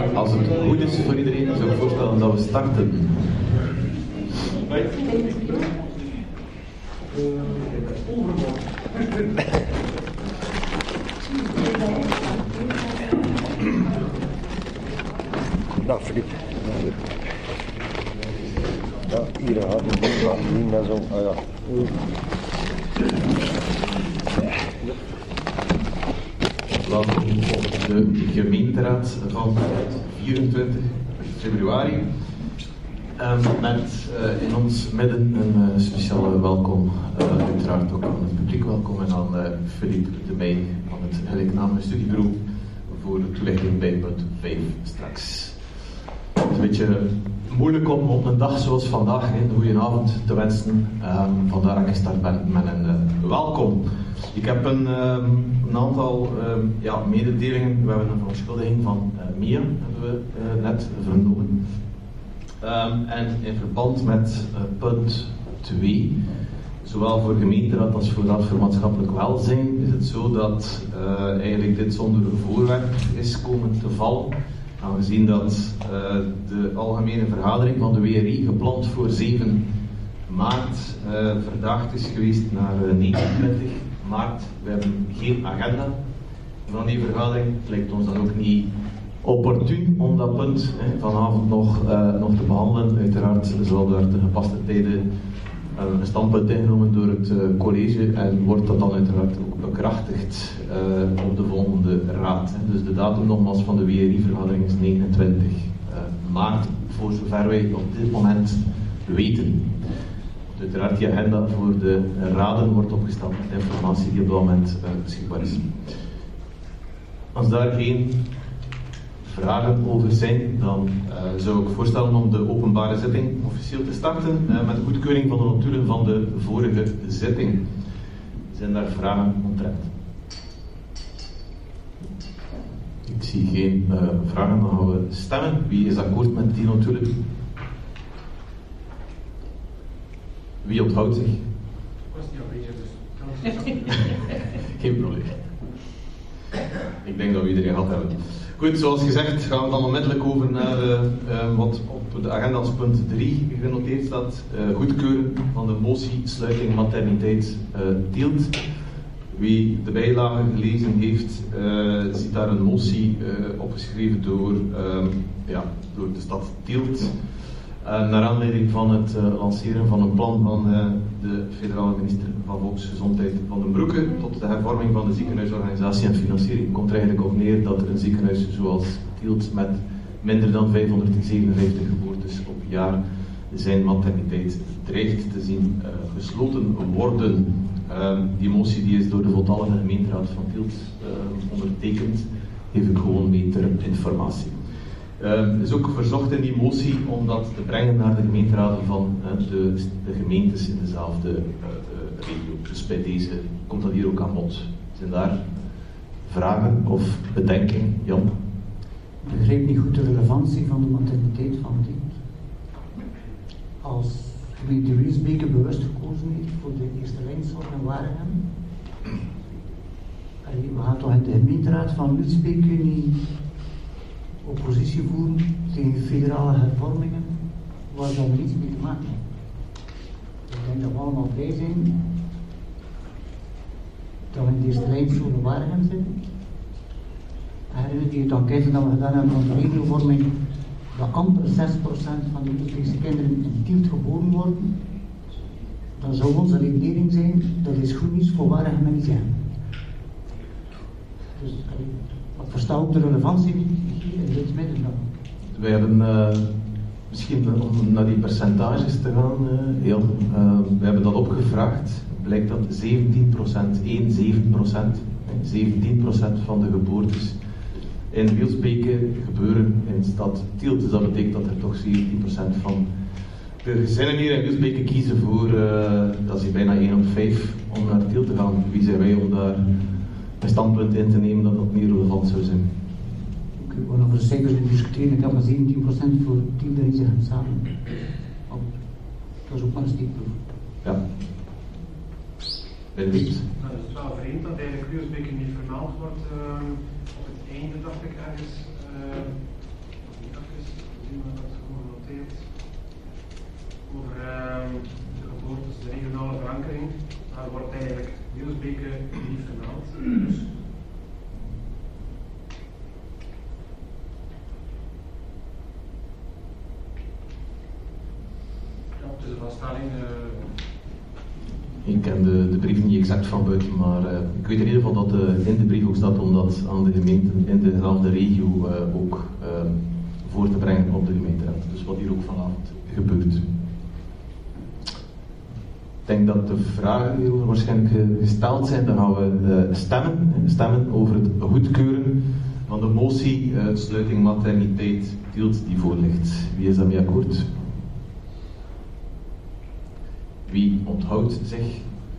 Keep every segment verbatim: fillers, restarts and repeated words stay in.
Als het goed is voor iedereen, zou ik voorstellen dat we starten. Dag Filip. Ja, hier gaat het niet meer zo. Ah ja. Welkom op de gemeenteraad van vierentwintig februari. Um, met uh, in ons midden een uh, speciale welkom, uh, uiteraard ook aan het publiek welkom en aan uh, Philippe de Meij van het gelijknamige studiebureau voor de toelichting bij punt vijf straks. Het is een beetje moeilijk om op een dag zoals vandaag een goede avond te wensen, um, vandaar dat ik gestart ben met een uh, welkom. Ik heb een, um, een aantal um, ja, mededelingen. We hebben een verontschuldiging van uh, Mia, hebben we uh, net vernomen. Um, en in verband met uh, punt twee, zowel voor gemeenteraad als voor Raad voor Maatschappelijk Welzijn, is het zo dat uh, eigenlijk dit zonder voorwerp is komen te vallen. Aangezien dat uh, de algemene vergadering van de W R I gepland voor zeven maart uh, verdaagd is geweest naar uh, negenentwintig maart. We hebben geen agenda van die vergadering. Het lijkt ons dan ook niet opportun om dat punt hè, vanavond nog, uh, nog te behandelen. Uiteraard zal daar te gepaste tijden uh, een standpunt ingenomen door het uh, college en wordt dat dan uiteraard ook bekrachtigd uh, op de volgende raad. Hè. Dus de datum nogmaals van de W R I-vergadering is negenentwintig maart, voor zover wij op dit moment weten. Uiteraard die agenda voor de raden wordt opgesteld met informatie die op dat moment uh, beschikbaar is. Als daar geen vragen over zijn, dan uh, zou ik voorstellen om de openbare zitting officieel te starten uh, met de goedkeuring van de notulen van de vorige zitting. Zijn daar vragen omtrent? Ik zie geen uh, vragen, dan gaan we stemmen. Wie is akkoord met die notulen? Wie onthoudt zich? Ik was niet aanwezig, dus geen probleem. Ik denk dat we iedereen gehad hebben. Goed, zoals gezegd gaan we dan onmiddellijk over naar uh, uh, wat op de agenda als punt drie genoteerd staat. Uh, goedkeuren van de motie sluiting materniteit uh, Tielt. Wie de bijlage gelezen heeft, uh, ziet daar een motie uh, opgeschreven door, uh, ja, door de stad Tielt. Uh, naar aanleiding van het uh, lanceren van een plan van uh, de federale minister van Volksgezondheid Van den Broeke tot de hervorming van de ziekenhuisorganisatie en financiering. Komt er eigenlijk op neer dat er een ziekenhuis zoals Tielt met minder dan vijfhonderdzevenenvijftig geboortes op jaar zijn materniteit dreigt te zien uh, gesloten worden. Uh, die motie die is door de voltallige gemeenteraad van Tielt uh, ondertekend, geef ik gewoon mee ter informatie. Het uh, is ook verzocht in die motie om dat te brengen naar de gemeenteraden van uh, de, de gemeentes in dezelfde uh, de regio. Dus bij deze komt dat hier ook aan bod. Zijn daar vragen of bedenkingen? Jan? Ik begrijp niet goed de relevantie van de materniteit van Tielt. Als gemeente Wielsbeke bewust gekozen heeft voor de eerste lijnzorg in Waregem, we gaan toch in de gemeenteraad van Wielsbeke niet oppositie voeren tegen federale hervormingen waar dat er niets mee te maken heeft. Ik denk dat we allemaal blij zijn dat we in de eerste lijnzone Waregem zitten. Herinner je het enquête dat we gedaan hebben van de regiovorming, dat amper zes procent van de Europese kinderen in Tielt geboren worden, dan zou onze redenering zijn, dat is goed nieuws voor Waregem en Isegem. Dus ik versta ook de relevantie niet in dit midden dan. Wij hebben, uh, misschien om naar die percentages te gaan, uh, Jan, uh, we hebben dat opgevraagd. Het blijkt dat zeventien procent, zevenentien procent, zeventien procent van de geboortes in Wielsbeke gebeuren in stad Tielt. Dus dat betekent dat er toch zeventien procent van de gezinnen hier in Wielsbeke kiezen voor, uh, dat is hier bijna één op vijf, om naar Tielt te gaan. Wie zijn wij om daar een standpunt in te nemen dat dat meer relevant zou zijn? Ik wil over de cijfers discussiëren. Ik heb maar zeventien procent voor Tielt en Isegem samen. Oh, dat is ook maar een steekproef. Ja. Ben je niet? Nou, het is wel vreemd dat eigenlijk Wielsbeke niet vermeld wordt uh, op het einde, dacht ik ergens, uh, vaststelling. Uh... Ik ken de, de brief niet exact van buiten, maar uh, ik weet in ieder geval dat uh, in de brief ook staat om dat aan de gemeenten in dezelfde regio uh, ook uh, voor te brengen op de gemeenteraad. Dus wat hier ook vanavond gebeurt. Ik denk dat de vragen hierover waarschijnlijk gesteld zijn. Dan gaan we uh, stemmen, stemmen over het goedkeuren van de motie uh, sluiting materniteit Tielt die voor ligt. Wie is daarmee akkoord? Wie onthoudt zich?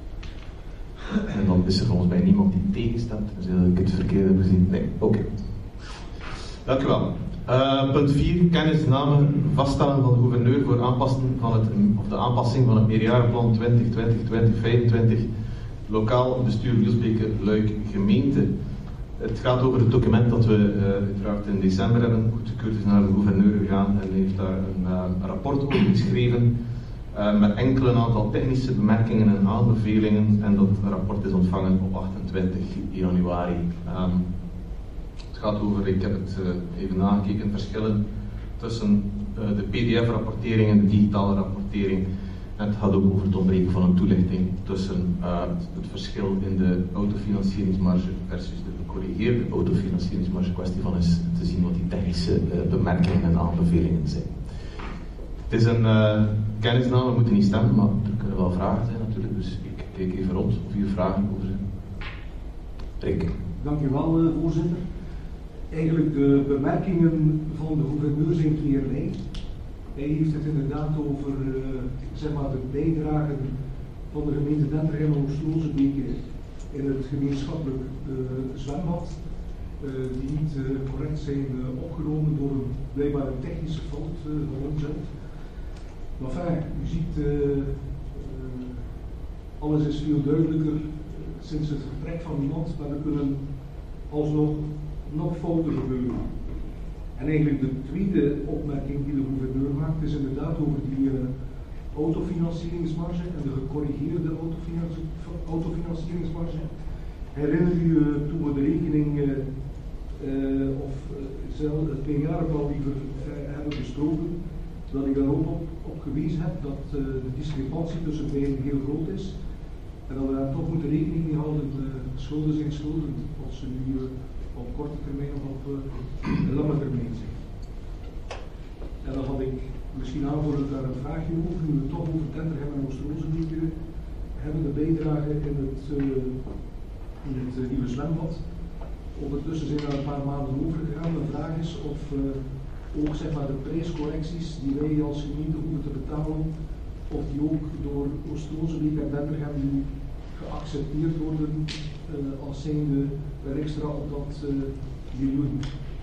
En dan is er volgens mij niemand die tegenstemt. Dus dat ik het verkeerd heb gezien. Nee, oké. Okay. Dank u wel. Uh, punt vier. Kennisname vaststellen van de gouverneur voor aanpassing van het, of de aanpassing van het meerjarenplan twintig twintig tot twintig vijfentwintig. Lokaal bestuur Wielsbeke Luik gemeente. Het gaat over het document dat we uh, uiteraard in december hebben goedgekeurd. Is naar de gouverneur gegaan en heeft daar een uh, rapport over geschreven. Uh, met enkele aantal technische bemerkingen en aanbevelingen. En dat rapport is ontvangen op achtentwintig januari. Um, het gaat over, ik heb het uh, even nagekeken, verschillen tussen uh, de P D F-rapportering en de digitale rapportering. En het gaat ook over het ontbreken van een toelichting tussen uh, het verschil in de autofinancieringsmarge versus de gecorrigeerde autofinancieringsmarge. Kwestie van is te zien wat die technische uh, bemerkingen en aanbevelingen zijn. Het is een uh, kennisname, we moeten niet stemmen, maar er kunnen wel vragen zijn natuurlijk, dus ik kijk even rond of hier vragen over zijn. Rick. Dank u wel, uh, voorzitter. Eigenlijk de bemerkingen van de gouverneur zijn tweeërlei. Hij heeft het inderdaad over uh, zeg maar de bijdrage van de gemeente Dentergem en Oost-Rozenbeke in het gemeenschappelijk uh, zwembad, uh, die niet uh, correct zijn uh, opgenomen door een blijkbaar een technische fout uh, van ons uit. Maar enfin, u ziet, uh, uh, alles is veel duidelijker uh, sinds het vertrek van iemand, maar we kunnen alsnog nog fouten gebeuren. En eigenlijk de tweede opmerking die de gouverneur maakt is inderdaad over die uh, autofinancieringsmarge en de gecorrigeerde autofinanci autofinancieringsmarge. Herinner u uh, toen we de rekening uh, uh, of uh, zelf het meerjarenplan die we uh, hebben besproken, dat ik daar ook op, op gewezen heb dat uh, de discrepantie tussen beiden heel groot is. En dat we daar toch moeten rekening mee houden, uh, schulden zijn schulden, als ze nu uh, op korte termijn of op uh, lange termijn zijn. En dan had ik misschien aanvullend daar een vraagje over, nu we toch over Dentergem en Oost-Rozenbeke hebben, de bijdrage in het, uh, in het uh, nieuwe zwembad. Ondertussen zijn er een paar maanden overgegaan. De vraag is of uh, ook zeg maar, de prijscorrecties die wij als gemeente hoeven te betalen, of die ook door Oost-Rozenbeke en Dentergem nu geaccepteerd worden uh, als zijnde er extra op dat uh, miljoen.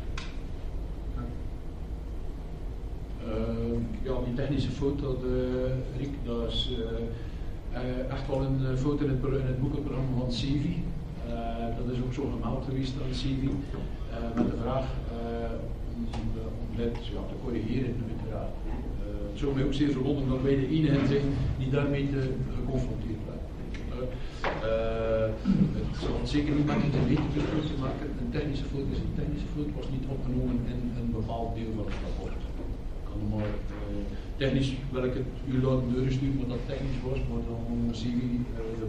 Uh, ja, die technische fout, dat, uh, Rick, dat is uh, uh, echt wel een fout in het, in het boekenprogramma van C I V I. Uh, dat is ook zo gemeld geweest aan C I V I. Uh, met de vraag uh, om, om dit ja, te corrigeren, uiteraard. Uh, het zou mij ook zeer verwonderen dat wij de enige zijn die daarmee te, geconfronteerd werden. Uh, uh, het zal zeker niet met een wetelijke fout te maken. Een technische fout is een technische fout, was niet opgenomen in een bepaald deel van het rapport. Maar uh, technisch wil ik het u laten doorsturen wat dat technisch was, maar dan C I V I. Uh,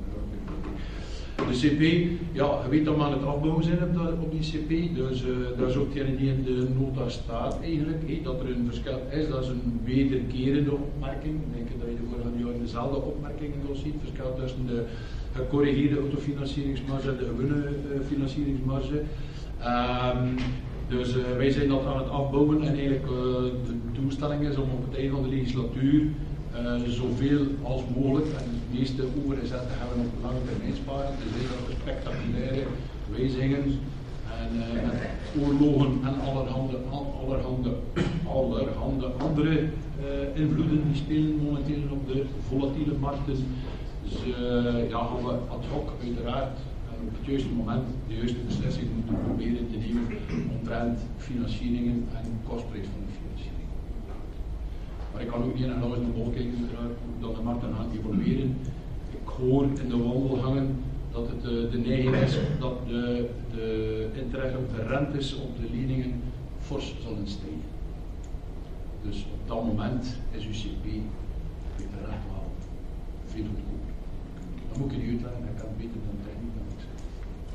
de C P, ja, je weet dat we aan het afbouwen zijn op, dat, op die C P, dus uh, dat is ook hetgene die in de nota staat eigenlijk, he, dat er een verschil is, dat is een wederkerende opmerking. Ik denk dat je de vorige jaren dezelfde opmerkingen al ziet, verschil tussen de gecorrigeerde autofinancieringsmarge en de gewone uh, financieringsmarge. Um, Dus uh, wij zijn dat aan het afbouwen en eigenlijk uh, de doelstelling is om op het einde van de legislatuur uh, zoveel als mogelijk en het meeste overgezet te hebben op lange termijn sparen. Dus dat er spectaculaire wijzigingen en uh, met oorlogen en allerhande, allerhande, allerhande andere uh, invloeden die spelen momenteel op de volatiele markten. Dus uh, ja, gaan we ad hoc uiteraard op het juiste moment de juiste beslissing moeten proberen te nemen omtrent financieringen en kostprijs van de financiering. Maar ik kan ook niet naar alles naar boven kijken, dat de markten gaan evolueren. Ik hoor in de wandelgangen dat het de, de neiging is dat de, de interesse op de rentes op de leningen fors zullen stijgen. Dus op dat moment is uw C P uiteraard wel veel goedkoper. Dat moet ik niet uitleggen, ik kan het beter dan techniek dan ik zeg.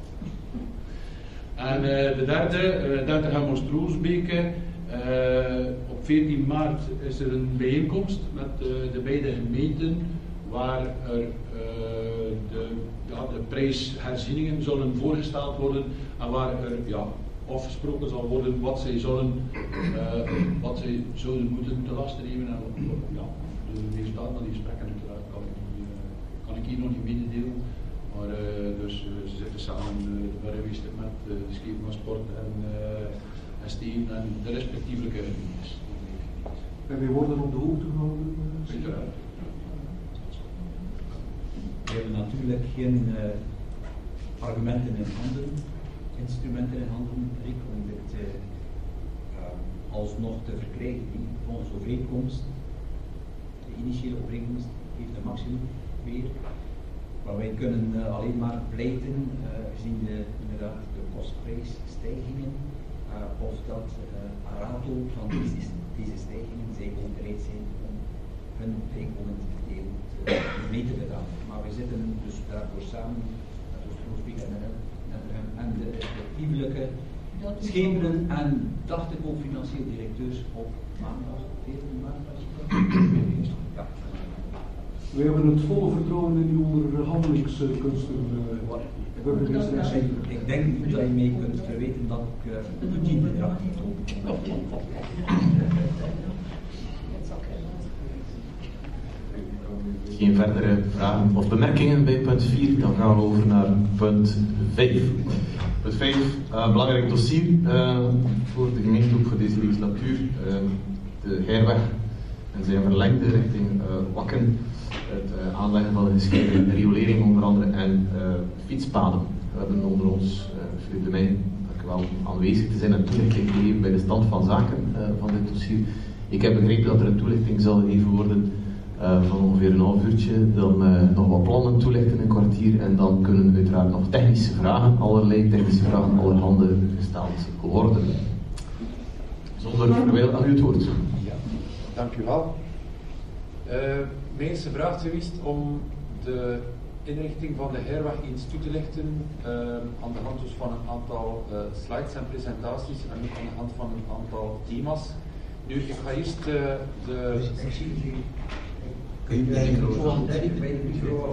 En uh, de derde, uh, dertig Hemmels Troelsbeke. Uh, op veertien maart is er een bijeenkomst met uh, de beide gemeenten waar er uh, de, ja, de prijsherzieningen zullen voorgesteld worden en waar er ja, afgesproken zal worden wat zij, zullen, uh, wat zij zouden moeten te lasten nemen. En ja, de resultaten van die gesprekken uiteraard kan ik, uh, kan ik hier nog niet mededelen. Maar uh, dus, uh, ze zitten samen uh, bij de met uh, de Schepen Sport en uh, en Steven en de respectievelijke gemeentes. En wij worden op de hoogte gehouden? Uiteraard. We hebben natuurlijk geen uh, argumenten in handen, instrumenten in handen, Rick, om dit uh, uh, alsnog te verkrijgen. Onze overeenkomst, de initiële overeenkomst, heeft een maximum weer. Maar wij kunnen uh, alleen maar pleiten, uh, gezien de, inderdaad de kostprijsstijgingen, uh, of dat uh, Arato van deze, deze stijgingen zij ook bereid zijn om hun bijkomend deel te, mee te betalen. Maar we zitten dus daarvoor samen met Oost-Groesbeek en, en de respectievelijke schepenen en dacht ik ook financieel directeurs op maandag, veertien maart. Ja. We hebben het volle vertrouwen in uw handelingskunsten. Uh, ik denk niet dat je mee kunt verweten dat ik uh, toetien erachter kom. Geen verdere vragen of bemerkingen bij punt vier, dan gaan we over naar punt vijf. Punt vijf, uh, belangrijk dossier uh, voor de gemeentegroep voor deze legislatuur. Uh, de Heirweg en zijn verlengde richting uh, Wakken. Het uh, aanleggen van een gescheiden riolering onder andere en uh, fietspaden. We hebben onder ons, uh, Philippe de Meij, wel aanwezig te zijn en toelichting gegeven bij de stand van zaken uh, van dit dossier. Ik heb begrepen dat er een toelichting zal gegeven worden uh, van ongeveer een half uurtje, dan uh, nog wat plannen toelichten in een kwartier en dan kunnen uiteraard nog technische vragen, allerlei technische vragen, allerhande gesteld worden. Zonder verwijl aan u het woord. Ja, dank u wel. Uh, mij is gevraagd geweest om de inrichting van de Heirweg eens toe te lichten uh, aan de hand dus van een aantal uh, slides en presentaties en ook aan de hand van een aantal thema's. Nu, ik ga eerst uh, de... Kun je de microfoon bij de microfoon?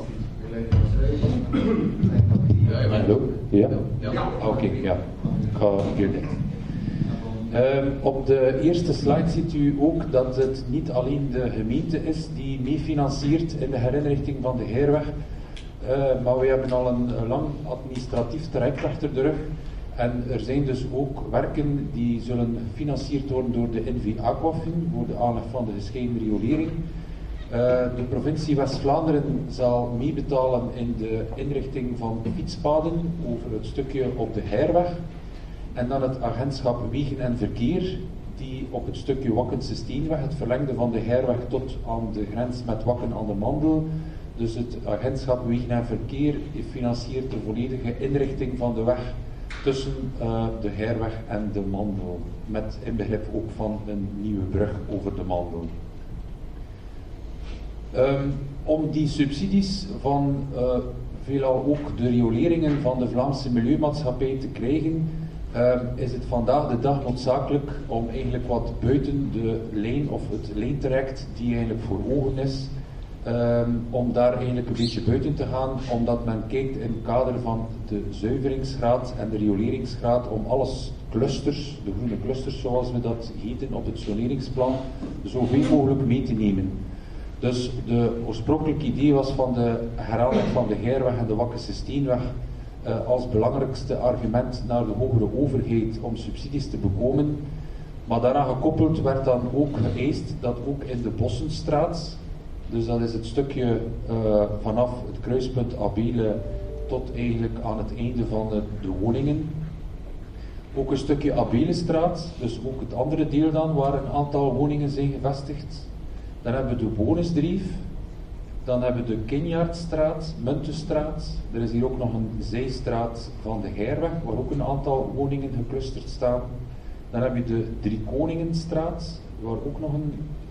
Hallo? Ja? Ja. Oké, okay, ja. Ik ga hier dit. Um, op de eerste slide ziet u ook dat het niet alleen de gemeente is die mee financiert in de herinrichting van de Heirweg, uh, maar we hebben al een, een lang administratief traject achter de rug en er zijn dus ook werken die zullen gefinancierd worden door de N V Aquafin voor de aanleg van de gescheiden riolering. Uh, de provincie West-Vlaanderen zal meebetalen in de inrichting van fietspaden over het stukje op de Heirweg. En dan het agentschap Wegen en Verkeer, die op het stukje Wakkense Steenweg, het verlengde van de Heirweg tot aan de grens met Wakken aan de Mandel. Dus het agentschap Wegen en Verkeer financiert de volledige inrichting van de weg tussen uh, de Heirweg en de Mandel. Met inbegrip ook van een nieuwe brug over de Mandel. Um, om die subsidies van uh, veelal ook de rioleringen van de Vlaamse Milieumaatschappij te krijgen, uh, is het vandaag de dag noodzakelijk om eigenlijk wat buiten de lijn of het lijntraject die eigenlijk voor ogen is, um, om daar eigenlijk een beetje buiten te gaan, omdat men kijkt in het kader van de zuiveringsgraad en de rioleringsgraad om alles clusters, de groene clusters zoals we dat heten op het zoneringsplan, zoveel mogelijk mee te nemen. Dus de oorspronkelijke idee was van de heraanleg van de Heirweg en de Wakkense Steenweg uh, als belangrijkste argument naar de hogere overheid om subsidies te bekomen. Maar daaraan gekoppeld werd dan ook geëist dat ook in de Bossenstraat, dus dat is het stukje uh, vanaf het kruispunt Abele tot eigenlijk aan het einde van de, de woningen, ook een stukje Abelestraat, dus ook het andere deel dan waar een aantal woningen zijn gevestigd. Dan hebben we de Bonusdrief, dan hebben we de Kinjaardstraat, Muntenstraat, er is hier ook nog een zijstraat van de Heirweg, waar ook een aantal woningen geclusterd staan. Dan heb je de Driekoningenstraat, waar ook nog een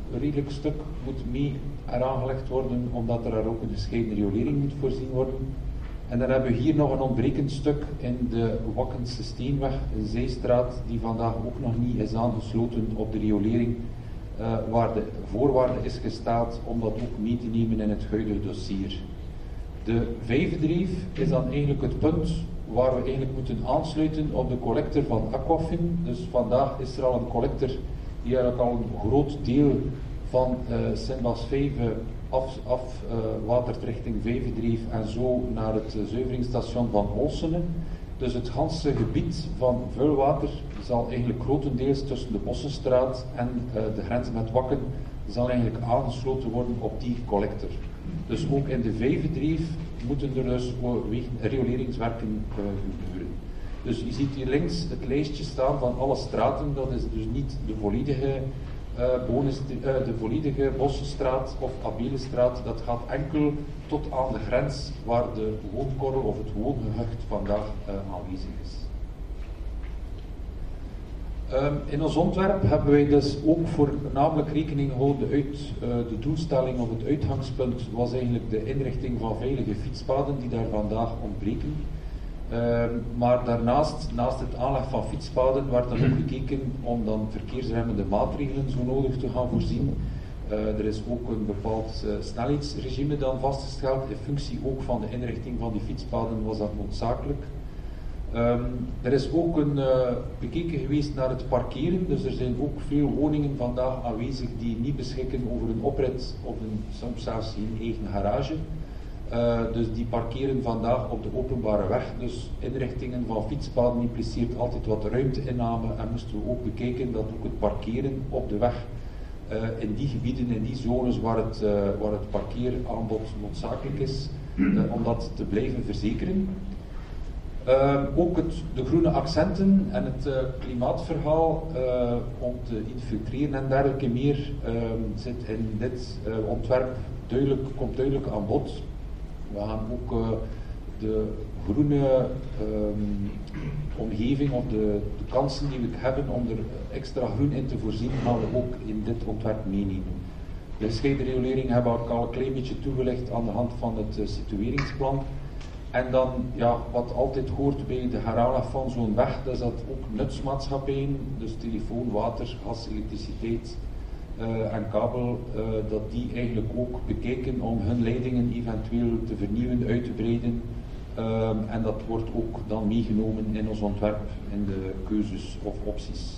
een redelijk stuk moet mee eraangelegd worden, omdat er daar ook een gescheiden riolering moet voorzien worden. En dan hebben we hier nog een ontbrekend stuk in de Wakkense Steenweg, een zijstraat die vandaag ook nog niet is aangesloten op de riolering, uh, waar de voorwaarde is gesteld om dat ook mee te nemen in het huidige dossier. De Vijvendreef is dan eigenlijk het punt waar we eigenlijk moeten aansluiten op de collector van Aquafin. Dus vandaag is er al een collector die eigenlijk al een groot deel van uh, Sint-Bas-Vijve afwatert uh, richting Vijvendreef en zo naar het uh, zuiveringsstation van Olsene. Dus het ganse gebied van vuilwater zal eigenlijk grotendeels tussen de Bossenstraat en uh, de grens met Wakken zal eigenlijk aangesloten worden op die collector. Dus ook in de Vijvendreef moeten er dus rioleringswerken uh, gebeuren. Dus je ziet hier links het lijstje staan van alle straten, dat is dus niet de volledige, uh, bonus, uh, de volledige Bossenstraat of Abelenstraat, dat gaat enkel tot aan de grens waar de woonkorrel of het woongehucht vandaag uh, aanwezig is. Um, in ons ontwerp hebben wij dus ook voornamelijk rekening gehouden uit uh, de doelstelling of het uitgangspunt was eigenlijk de inrichting van veilige fietspaden die daar vandaag ontbreken. Um, maar daarnaast, naast het aanleg van fietspaden, werd dan ook gekeken om dan verkeersremmende maatregelen zo nodig te gaan voorzien. Uh, er is ook een bepaald uh, snelheidsregime dan vastgesteld. In functie ook van de inrichting van die fietspaden was dat noodzakelijk. Um, er is ook een uh, bekeken geweest naar het parkeren, dus er zijn ook veel woningen vandaag aanwezig die niet beschikken over een oprit of een, soms zelfs geen eigen garage. Uh, dus die parkeren vandaag op de openbare weg, dus inrichtingen van fietspaden impliceert altijd wat ruimteinname en moesten we ook bekijken dat ook het parkeren op de weg uh, in die gebieden, in die zones waar het, uh, waar het parkeeraanbod noodzakelijk is, uh, om dat te blijven verzekeren. Uh, ook het, de groene accenten en het uh, klimaatverhaal uh, om te infiltreren en dergelijke meer uh, zit in dit uh, ontwerp duidelijk, komt duidelijk aan bod. We gaan ook uh, de groene um, omgeving of de, de kansen die we hebben om er extra groen in te voorzien, gaan we ook in dit ontwerp meenemen. De gescheiden riolering hebben we al een klein beetje toegelicht aan de hand van het uh, situeringsplan. En dan, ja, wat altijd hoort bij de heraanleg van zo'n weg, dat is dat ook nutsmaatschappijen, dus telefoon, water, gas, elektriciteit uh, en kabel, uh, dat die eigenlijk ook bekijken om hun leidingen eventueel te vernieuwen, uit te breiden. Um, en dat wordt ook dan meegenomen in ons ontwerp, in de keuzes of opties.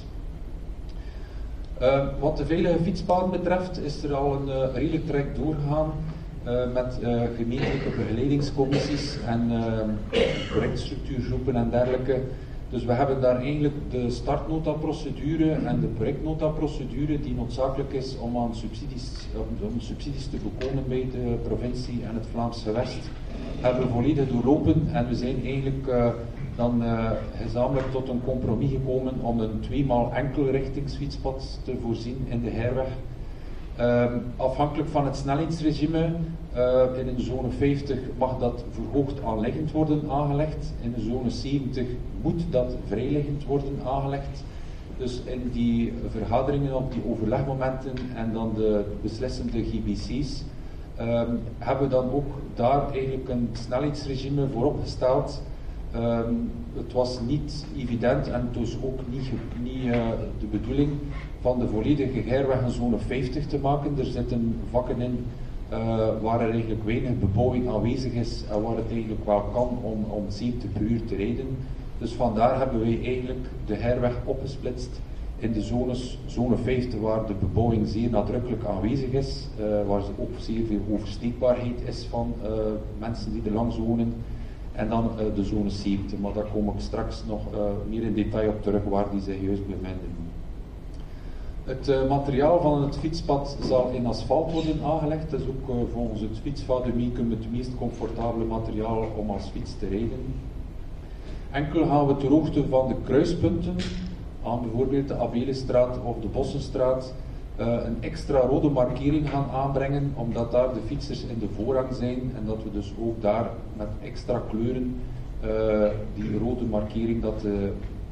Uh, wat de veilige fietspaden betreft, is er al een uh, redelijk traject doorgegaan. Uh, met uh, gemeentelijke begeleidingscommissies en uh, projectstructuurgroepen en dergelijke. Dus we hebben daar eigenlijk de startnotaprocedure en de projectnotaprocedure die noodzakelijk is om aan subsidies, om subsidies te bekomen bij de provincie en het Vlaams gewest, hebben we volledig doorlopen en we zijn eigenlijk uh, dan uh, gezamenlijk tot een compromis gekomen om een tweemaal enkelrichtingsfietspad te voorzien in de Heirweg. Um, afhankelijk van het snelheidsregime, uh, in een zone vijftig mag dat verhoogd aanliggend worden aangelegd, in de zone zeventig moet dat vrijliggend worden aangelegd. Dus in die vergaderingen op die overlegmomenten en dan de beslissende G B C's um, hebben we dan ook daar eigenlijk een snelheidsregime voor opgesteld. Um, het was niet evident en dus ook niet, niet uh, de bedoeling van de volledige Heirweg een zone vijftig te maken. Er zitten vakken in uh, waar er eigenlijk weinig bebouwing aanwezig is en waar het eigenlijk wel kan om, om zeventig per uur te rijden. Dus vandaar hebben wij eigenlijk de Heirweg opgesplitst in de zones, zone vijftig waar de bebouwing zeer nadrukkelijk aanwezig is, uh, waar er ook zeer veel oversteekbaarheid is van uh, mensen die er langs wonen. En dan uh, de zone zeventig, maar daar kom ik straks nog uh, meer in detail op terug waar die zich juist bevinden. Het uh, materiaal van het fietspad zal in asfalt worden aangelegd. Dat is ook uh, volgens het fietsvademecum het meest comfortabele materiaal om als fiets te rijden. Enkel gaan we ter hoogte van de kruispunten, aan bijvoorbeeld de Abelenstraat of de Bossenstraat, uh, een extra rode markering gaan aanbrengen, omdat daar de fietsers in de voorrang zijn en dat we dus ook daar met extra kleuren uh, die rode markering, dat de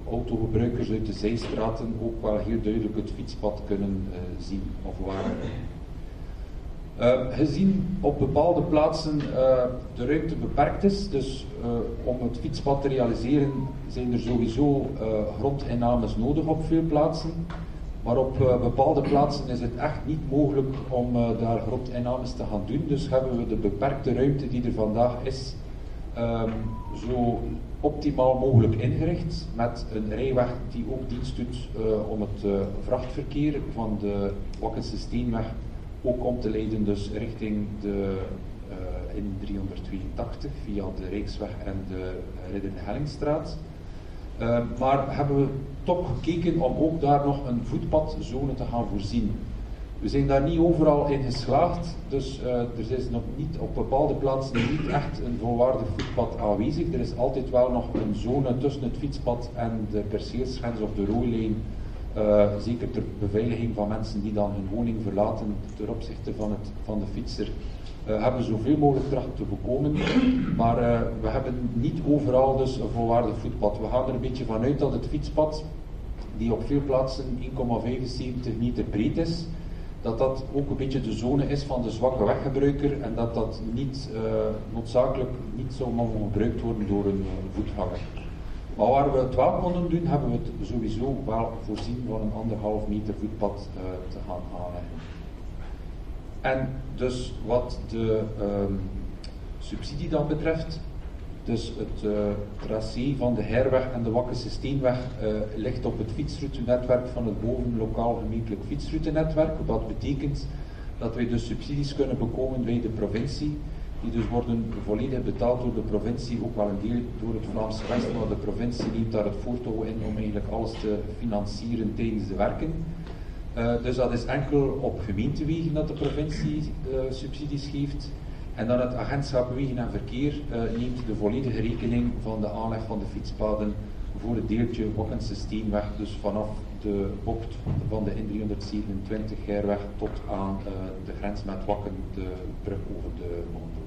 autogebruikers uit de zijstraten ook wel heel duidelijk het fietspad kunnen uh, zien of waarnemen. Uh, gezien op bepaalde plaatsen uh, de ruimte beperkt is, dus uh, om het fietspad te realiseren zijn er sowieso uh, grondinnames nodig op veel plaatsen. Maar op uh, bepaalde plaatsen is het echt niet mogelijk om uh, daar grondinnames te gaan doen. Dus hebben we de beperkte ruimte die er vandaag is um, zo optimaal mogelijk ingericht. Met een rijweg die ook dienst doet uh, om het uh, vrachtverkeer van de Wakkense Steenweg ook om te leiden dus richting de uh, N driehonderdtweeëntachtig via de Rijksweg en de Ridder de Hellingstraat. Uh, maar hebben we toch gekeken om ook daar nog een voetpadzone te gaan voorzien. We zijn daar niet overal in geslaagd, dus uh, er is nog niet op bepaalde plaatsen niet echt een volwaardig voetpad aanwezig. Er is altijd wel nog een zone tussen het fietspad en de perceelsgrens of de rooilijn. Uh, zeker ter beveiliging van mensen die dan hun woning verlaten ten opzichte van, het, van de fietser, uh, hebben we zoveel mogelijk trachten te bekomen. Maar uh, we hebben niet overal dus een volwaardig voetpad. We gaan er een beetje vanuit dat het fietspad, die op veel plaatsen één komma vijfenzeventig meter breed is, dat dat ook een beetje de zone is van de zwakke weggebruiker en dat dat niet uh, noodzakelijk niet zou mogen gebruikt worden door een uh, voetganger. Maar waar we het wel konden doen, hebben we het sowieso wel voorzien van een anderhalf meter voetpad uh, te gaan aanleggen. En dus wat de um, subsidie dan betreft, dus het uh, tracé van de Herweg en de Wakkense Steenweg uh, ligt op het fietsroutenetwerk van het boven lokaal gemeentelijk fietsroutenetwerk. Dat betekent dat wij dus subsidies kunnen bekomen bij de provincie, die dus worden volledig betaald door de provincie, ook wel een deel door het Vlaamse West, maar de provincie neemt daar het voortouw in om eigenlijk alles te financieren tijdens de werken. Uh, dus dat is enkel op gemeentewegen dat de provincie uh, subsidies geeft. En dan het agentschap Wegen en Verkeer uh, neemt de volledige rekening van de aanleg van de fietspaden voor het deeltje Wakkense Steenweg, dus vanaf de bocht van de N driehonderdzevenentwintig Gerweg tot aan uh, de grens met Wakken, de brug over de Mondo.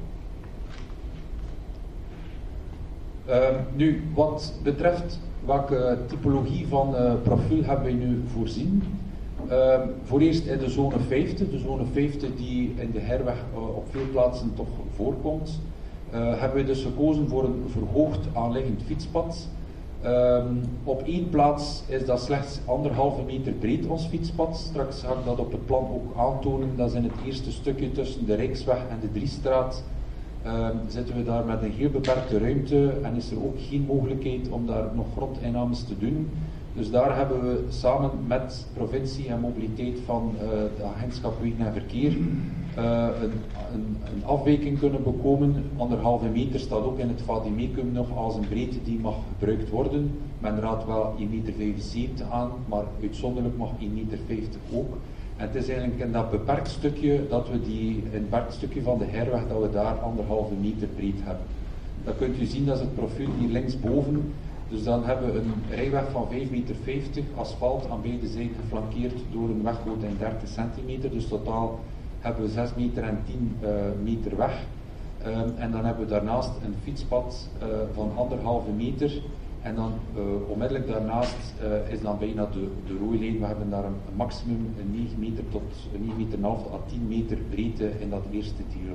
Uh, nu, wat betreft welke typologie van uh, profiel hebben wij nu voorzien? Uh, voor eerst in de zone vijftig, de zone vijftig die in de Herweg uh, op veel plaatsen toch voorkomt, uh, hebben we dus gekozen voor een verhoogd aanliggend fietspad. Uh, op één plaats is dat slechts anderhalve meter breed ons fietspad. Straks ga ik dat op het plan ook aantonen. Dat is in het eerste stukje tussen de Rijksweg en de Driestraat. Uh, zitten we daar met een heel beperkte ruimte en is er ook geen mogelijkheid om daar nog grondinnames te doen. Dus daar hebben we samen met provincie en mobiliteit van uh, de agentschap Wegen en Verkeer uh, een, een, een afwijking kunnen bekomen. Anderhalve meter staat ook in het vademecum nog als een breedte die mag gebruikt worden. Men raadt wel één meter vijfenzeventig aan, maar uitzonderlijk mag één meter vijftig ook. En het is eigenlijk in dat beperkt stukje dat we die, in het beperkt stukje van de Herweg, dat we daar anderhalve meter breed hebben. Dat kunt u zien, dat is het profiel hier linksboven. Dus dan hebben we een rijweg van vijf meter vijftig, asfalt aan beide zijden geflankeerd door een wegboot in dertig centimeter. Dus totaal hebben we zes meter en tien uh, meter weg. Um, en dan hebben we daarnaast een fietspad uh, van anderhalve meter. En dan uh, onmiddellijk daarnaast uh, is dan bijna de, de rooilijn. We hebben daar een, een maximum een negen meter tot een negen meter en een half à tien meter breedte in dat eerste deel.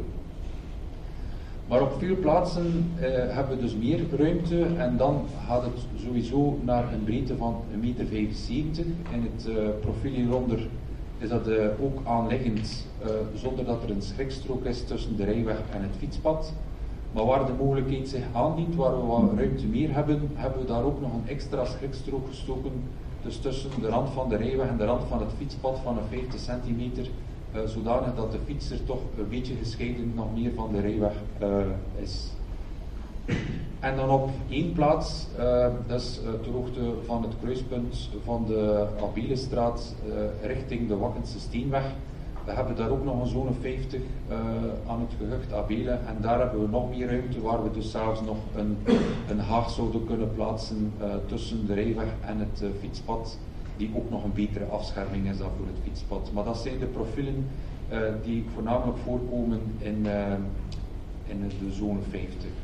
Maar op veel plaatsen uh, hebben we dus meer ruimte en dan gaat het sowieso naar een breedte van een meter vijfenzeventig. In het uh, profiel hieronder is dat uh, ook aanliggend uh, zonder dat er een schrikstrook is tussen de rijweg en het fietspad. Maar waar de mogelijkheid zich aandient, waar we wat ruimte meer hebben, hebben we daar ook nog een extra schrikstrook gestoken. Dus tussen de rand van de rijweg en de rand van het fietspad van een vijftig centimeter. Uh, zodanig dat de fietser toch een beetje gescheiden nog meer van de rijweg uh, is. En dan op één plaats, uh, dat is uh, ter hoogte van het kruispunt van de Abelenstraat uh, richting de Wakkense Steenweg. We hebben daar ook nog een zone vijftig uh, aan het gehucht Abelen en daar hebben we nog meer ruimte waar we dus zelfs nog een, een haag zouden kunnen plaatsen uh, tussen de rijweg en het uh, fietspad, die ook nog een betere afscherming is dan voor het fietspad. Maar dat zijn de profielen uh, die voornamelijk voorkomen in, uh, in de zone vijftig.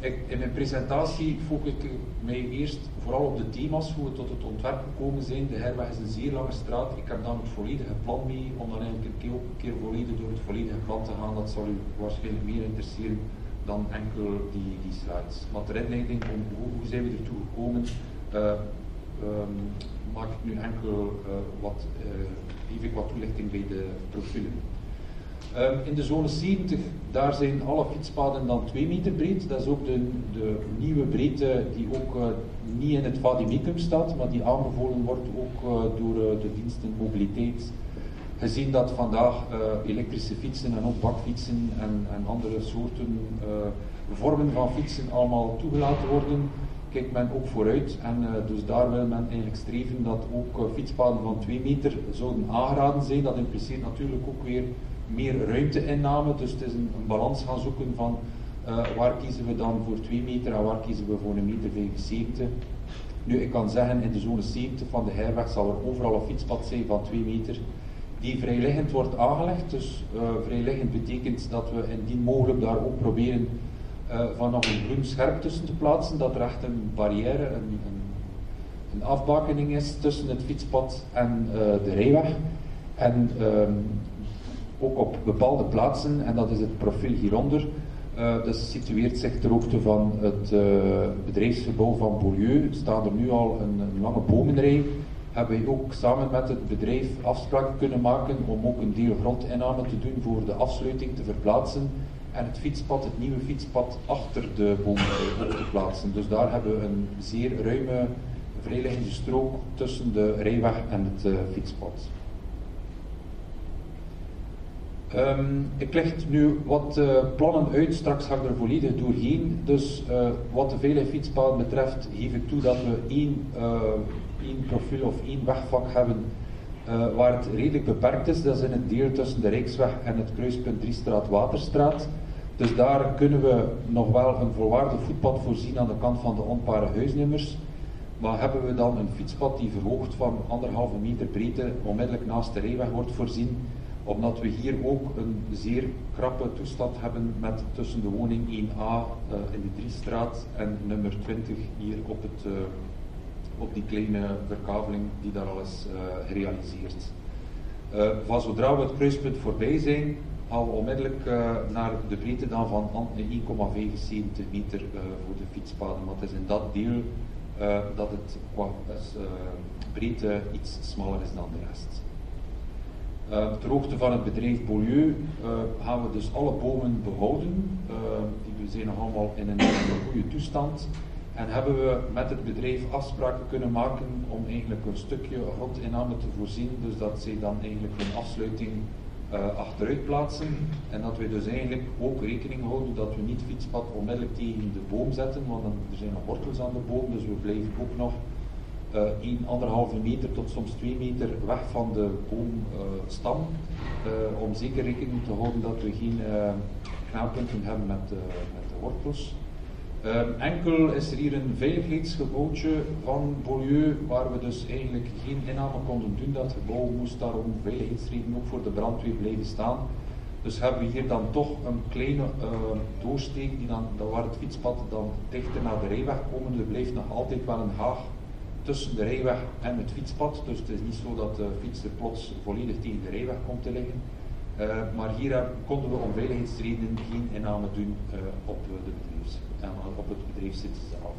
Ik, in mijn presentatie focus ik mij eerst vooral op de thema's, hoe we tot het ontwerp gekomen zijn. De Herweg is een zeer lange straat. Ik heb dan het volledige plan mee, om dan eigenlijk een keer, een keer volledig door het volledige plan te gaan. Dat zal u waarschijnlijk meer interesseren dan enkel die, die slides. Maar ter inleiding, om hoe, hoe zijn we ertoe gekomen, uh, um, maak ik nu enkel uh, wat, uh, geef ik wat toelichting bij de profielen. Um, in de zone zeventig, daar zijn alle fietspaden dan twee meter breed. Dat is ook de, de nieuwe breedte die ook uh, niet in het vademecum staat, maar die aanbevolen wordt ook uh, door uh, de diensten mobiliteit. Gezien dat vandaag uh, elektrische fietsen en ook bakfietsen en, en andere soorten uh, vormen van fietsen allemaal toegelaten worden, kijkt men ook vooruit. En uh, dus daar wil men eigenlijk streven dat ook uh, fietspaden van twee meter zouden aangeraden zijn. Dat impliceert natuurlijk ook weer meer ruimteinname, dus het is een, een balans gaan zoeken van uh, waar kiezen we dan voor twee meter en waar kiezen we voor een meter vijfenzeventig. Nu, ik kan zeggen, in de zone zeventig van de Heirweg zal er overal een fietspad zijn van twee meter, die vrijliggend wordt aangelegd. Dus uh, vrijliggend betekent dat we indien mogelijk daar ook proberen uh, van nog een groen scherp tussen te plaatsen, dat er echt een barrière, een, een, een afbakening is tussen het fietspad en uh, de rijweg. En um, ook op bepaalde plaatsen, en dat is het profiel hieronder, uh, dus situeert zich ter hoogte van het uh, bedrijfsgebouw van Beaulieu, staan er nu al een, een lange bomenrij. Hebben wij ook samen met het bedrijf afspraken kunnen maken om ook een deel grondinname te doen voor de afsluiting te verplaatsen en het fietspad, het nieuwe fietspad, achter de bomenrij op te plaatsen. Dus daar hebben we een zeer ruime vrijliggende strook tussen de rijweg en het uh, fietspad. Um, ik leg nu wat uh, plannen uit, straks ga ik er volledig doorheen. Dus uh, wat de veilige fietspaden betreft geef ik toe dat we één, uh, één profiel of één wegvak hebben uh, waar het redelijk beperkt is. Dat is in het deel tussen de Rijksweg en het kruispunt Driestraat-Waterstraat. Dus daar kunnen we nog wel een volwaardig voetpad voorzien aan de kant van de onpare huisnummers. Maar hebben we dan een fietspad die verhoogd van anderhalve meter breedte onmiddellijk naast de rijweg wordt voorzien, omdat we hier ook een zeer krappe toestand hebben met tussen de woning één A uh, in de Driestraat en nummer twintig hier op, het, uh, op die kleine verkaveling die daar al is uh, gerealiseerd. Uh, van zodra we het kruispunt voorbij zijn, gaan we onmiddellijk uh, naar de breedte dan van één komma vijfenzeventig meter uh, voor de fietspaden. Maar het is in dat deel uh, dat het qua uh, breedte iets smaller is dan de rest. Uh, ter hoogte van het bedrijf Beaulieu uh, gaan we dus alle bomen behouden. Uh, die zijn nog allemaal in een, in een goede toestand. En hebben we met het bedrijf afspraken kunnen maken om eigenlijk een stukje grondinname te voorzien. Dus dat zij dan eigenlijk een afsluiting uh, achteruit plaatsen. En dat we dus eigenlijk ook rekening houden dat we niet het fietspad onmiddellijk tegen de boom zetten. Want dan, er zijn nog wortels aan de boom, dus we blijven ook nog Uh, één, anderhalve meter tot soms twee meter weg van de boomstam, uh, uh, om zeker rekening te houden dat we geen uh, knaagpunten hebben met, uh, met de wortels. Uh, enkel is er hier een veiligheidsgebouwtje van Beaulieu, waar we dus eigenlijk geen inname konden doen. Dat gebouw moest daar om veiligheidsredenen ook voor de brandweer blijven staan. Dus hebben we hier dan toch een kleine uh, doorsteek, die dan, waar het fietspad dan dichter naar de rijweg komen. Er blijft nog altijd wel een haag tussen de rijweg en het fietspad, dus het is niet zo dat de fietser plots volledig tegen de rijweg komt te liggen. Uh, maar hier uh, konden we om veiligheidsredenen geen inname doen uh, op, de bedrijfs, uh, op het bedrijfszit zelf.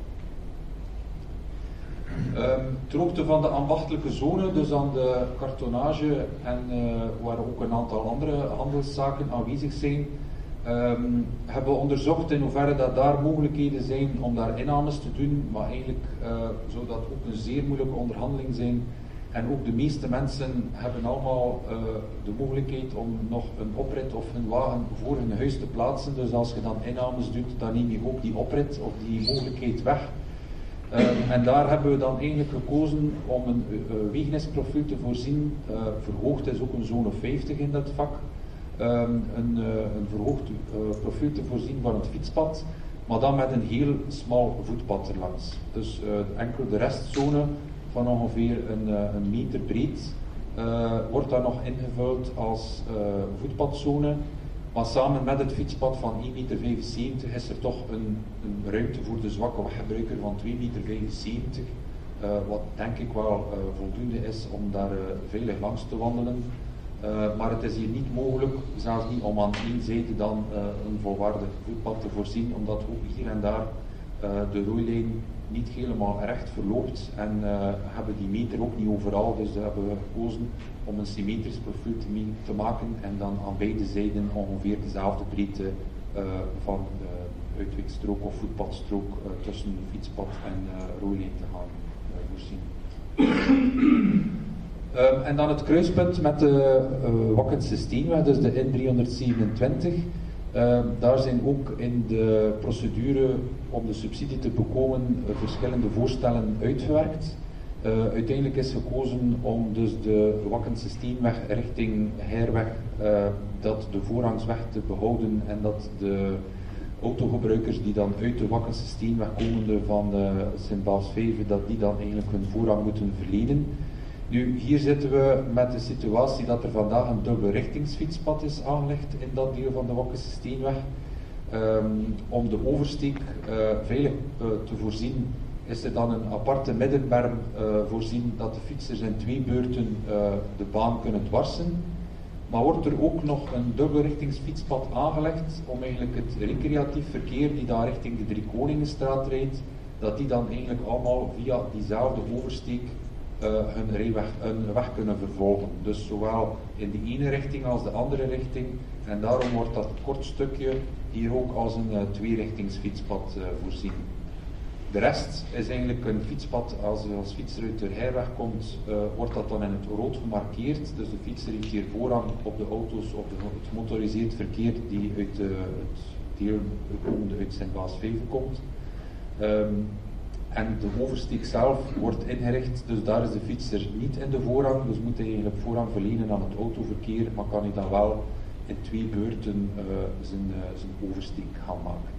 Um, ter hoogte van de ambachtelijke zone, dus aan de kartonage en uh, waar ook een aantal andere handelszaken aanwezig zijn, Um, hebben we onderzocht in hoeverre dat daar mogelijkheden zijn om daar innames te doen, maar eigenlijk uh, zou dat ook een zeer moeilijke onderhandeling zijn. En ook de meeste mensen hebben allemaal uh, de mogelijkheid om nog een oprit of een wagen voor hun huis te plaatsen. Dus als je dan innames doet, dan neem je ook die oprit of die mogelijkheid weg. Um, en daar hebben we dan eigenlijk gekozen om een uh, wegennisprofiel te voorzien. Uh, verhoogd is ook een zone vijftig in dat vak. Um, een, uh, een verhoogd uh, profiel te voorzien van het fietspad, maar dan met een heel smal voetpad erlangs. Dus uh, enkel de restzone van ongeveer een, uh, een meter breed uh, wordt daar nog ingevuld als uh, voetpadzone. Maar samen met het fietspad van één meter vijfenzeventig is er toch een, een ruimte voor de zwakke weggebruiker van twee meter vijfenzeventig. Uh, wat denk ik wel uh, voldoende is om daar uh, veilig langs te wandelen. Uh, maar het is hier niet mogelijk, zelfs niet om aan één zijde dan uh, een volwaardig voetpad te voorzien, omdat ook hier en daar uh, de rooilijn niet helemaal recht verloopt en uh, hebben die meter ook niet overal, dus daar hebben we gekozen om een symmetrisch profiel te, te maken en dan aan beide zijden ongeveer dezelfde breedte uh, van de uitwijkstrook of voetpadstrook uh, tussen fietspad en uh, rooilijn te gaan uh, voorzien. Um, en dan het kruispunt met de uh, Wakkense Steenweg, dus de N driehonderdzevenentwintig. Uh, daar zijn ook in de procedure om de subsidie te bekomen uh, verschillende voorstellen uitgewerkt. Uh, uiteindelijk is gekozen om dus de Wakkense Steenweg richting Herweg, uh, dat de voorrangsweg te behouden en dat de autogebruikers die dan uit de Wakkense Steenweg komende van uh, Sint-Baafsvijve, dat die dan eigenlijk hun voorrang moeten verlenen. Nu, hier zitten we met de situatie dat er vandaag een dubbelrichtingsfietspad is aangelegd in dat deel van de Wakkense Steenweg. Um, om de oversteek uh, veilig uh, te voorzien, is er dan een aparte middenberm uh, voorzien dat de fietsers in twee beurten uh, de baan kunnen dwarsen. Maar wordt er ook nog een dubbelrichtingsfietspad aangelegd om eigenlijk het recreatief verkeer die dan richting de Driekoningenstraat rijdt, dat die dan eigenlijk allemaal via diezelfde oversteek Uh, hun, rijweg, hun weg kunnen vervolgen. Dus zowel in de ene richting als de andere richting. En daarom wordt dat kort stukje hier ook als een uh, tweerichtingsfietspad uh, voorzien. De rest is eigenlijk een fietspad, als je als fietser uit de Herweg komt, uh, wordt dat dan in het rood gemarkeerd. Dus de fietser heeft hier voorrang op de auto's, op de, het gemotoriseerd verkeer die uit uh, het deel komende uit Sint-Baafsvijve komt. Um, En de oversteek zelf wordt ingericht, dus daar is de fietser niet in de voorrang, dus moet hij eigenlijk voorrang verlenen aan het autoverkeer, maar kan hij dan wel in twee beurten uh, zijn, uh, zijn oversteek gaan maken.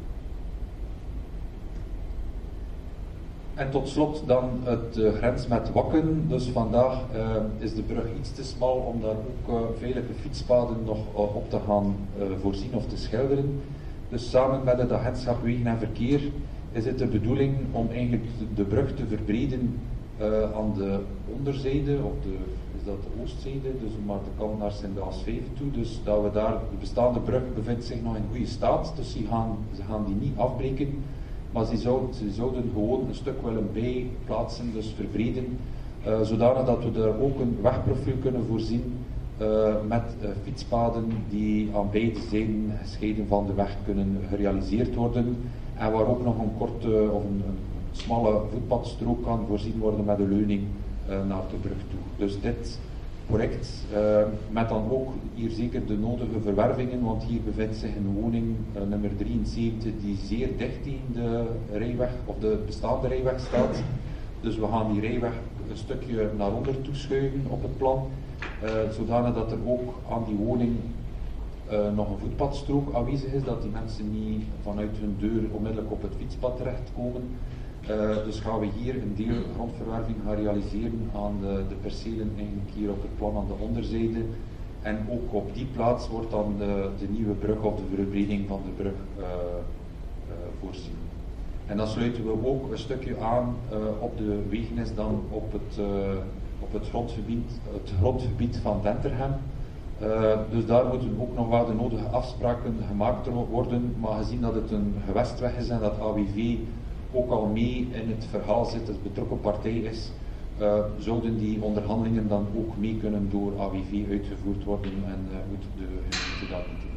En tot slot dan het uh, grens met Wakken. Dus vandaag uh, is de brug iets te smal om daar ook uh, veilige fietspaden nog uh, op te gaan uh, voorzien of te schilderen. Dus samen met het agentschap Wegen en Verkeer is het de bedoeling om eigenlijk de brug te verbreden uh, aan de onderzijde, of de, is dat de oostzijde, dus maar de kant naar Sint-Baafsvijve toe. Dus dat we daar, de bestaande brug bevindt zich nog in goede staat, dus ze gaan, ze gaan die niet afbreken, maar ze zouden, ze zouden gewoon een stuk willen bijplaatsen, dus verbreden, uh, zodanig dat we daar ook een wegprofiel kunnen voorzien uh, met uh, fietspaden die aan beide zijden gescheiden van de weg kunnen gerealiseerd worden. En waar ook nog een korte of een, een smalle voetpadstrook kan voorzien worden met een leuning uh, naar de brug toe. Dus dit project, uh, met dan ook hier zeker de nodige verwervingen, want hier bevindt zich een woning uh, nummer drieënzeventig die zeer dicht tegen de rijweg, of de bestaande rijweg staat. Dus we gaan die rijweg een stukje naar onder toeschuiven op het plan, uh, zodanig dat er ook aan die woning Uh, nog een voetpadstrook aanwezig is, dat die mensen niet vanuit hun deur onmiddellijk op het fietspad terechtkomen. Uh, dus gaan we hier een deel grondverwerving gaan realiseren aan de, de percelen eigenlijk hier op het plan aan de onderzijde. En ook op die plaats wordt dan de, de nieuwe brug of de verbreding van de brug uh, uh, voorzien. En dan sluiten we ook een stukje aan uh, op de wegenis dan op het, uh, op het, grondgebied, het grondgebied van Denterhem. Uh, dus daar moeten ook nog wel de nodige afspraken gemaakt worden, maar gezien dat het een gewestweg is en dat A W V ook al mee in het verhaal zit, als betrokken partij is, uh, zouden die onderhandelingen dan ook mee kunnen door A W V uitgevoerd worden en uh, moet de gemeente dat niet doen.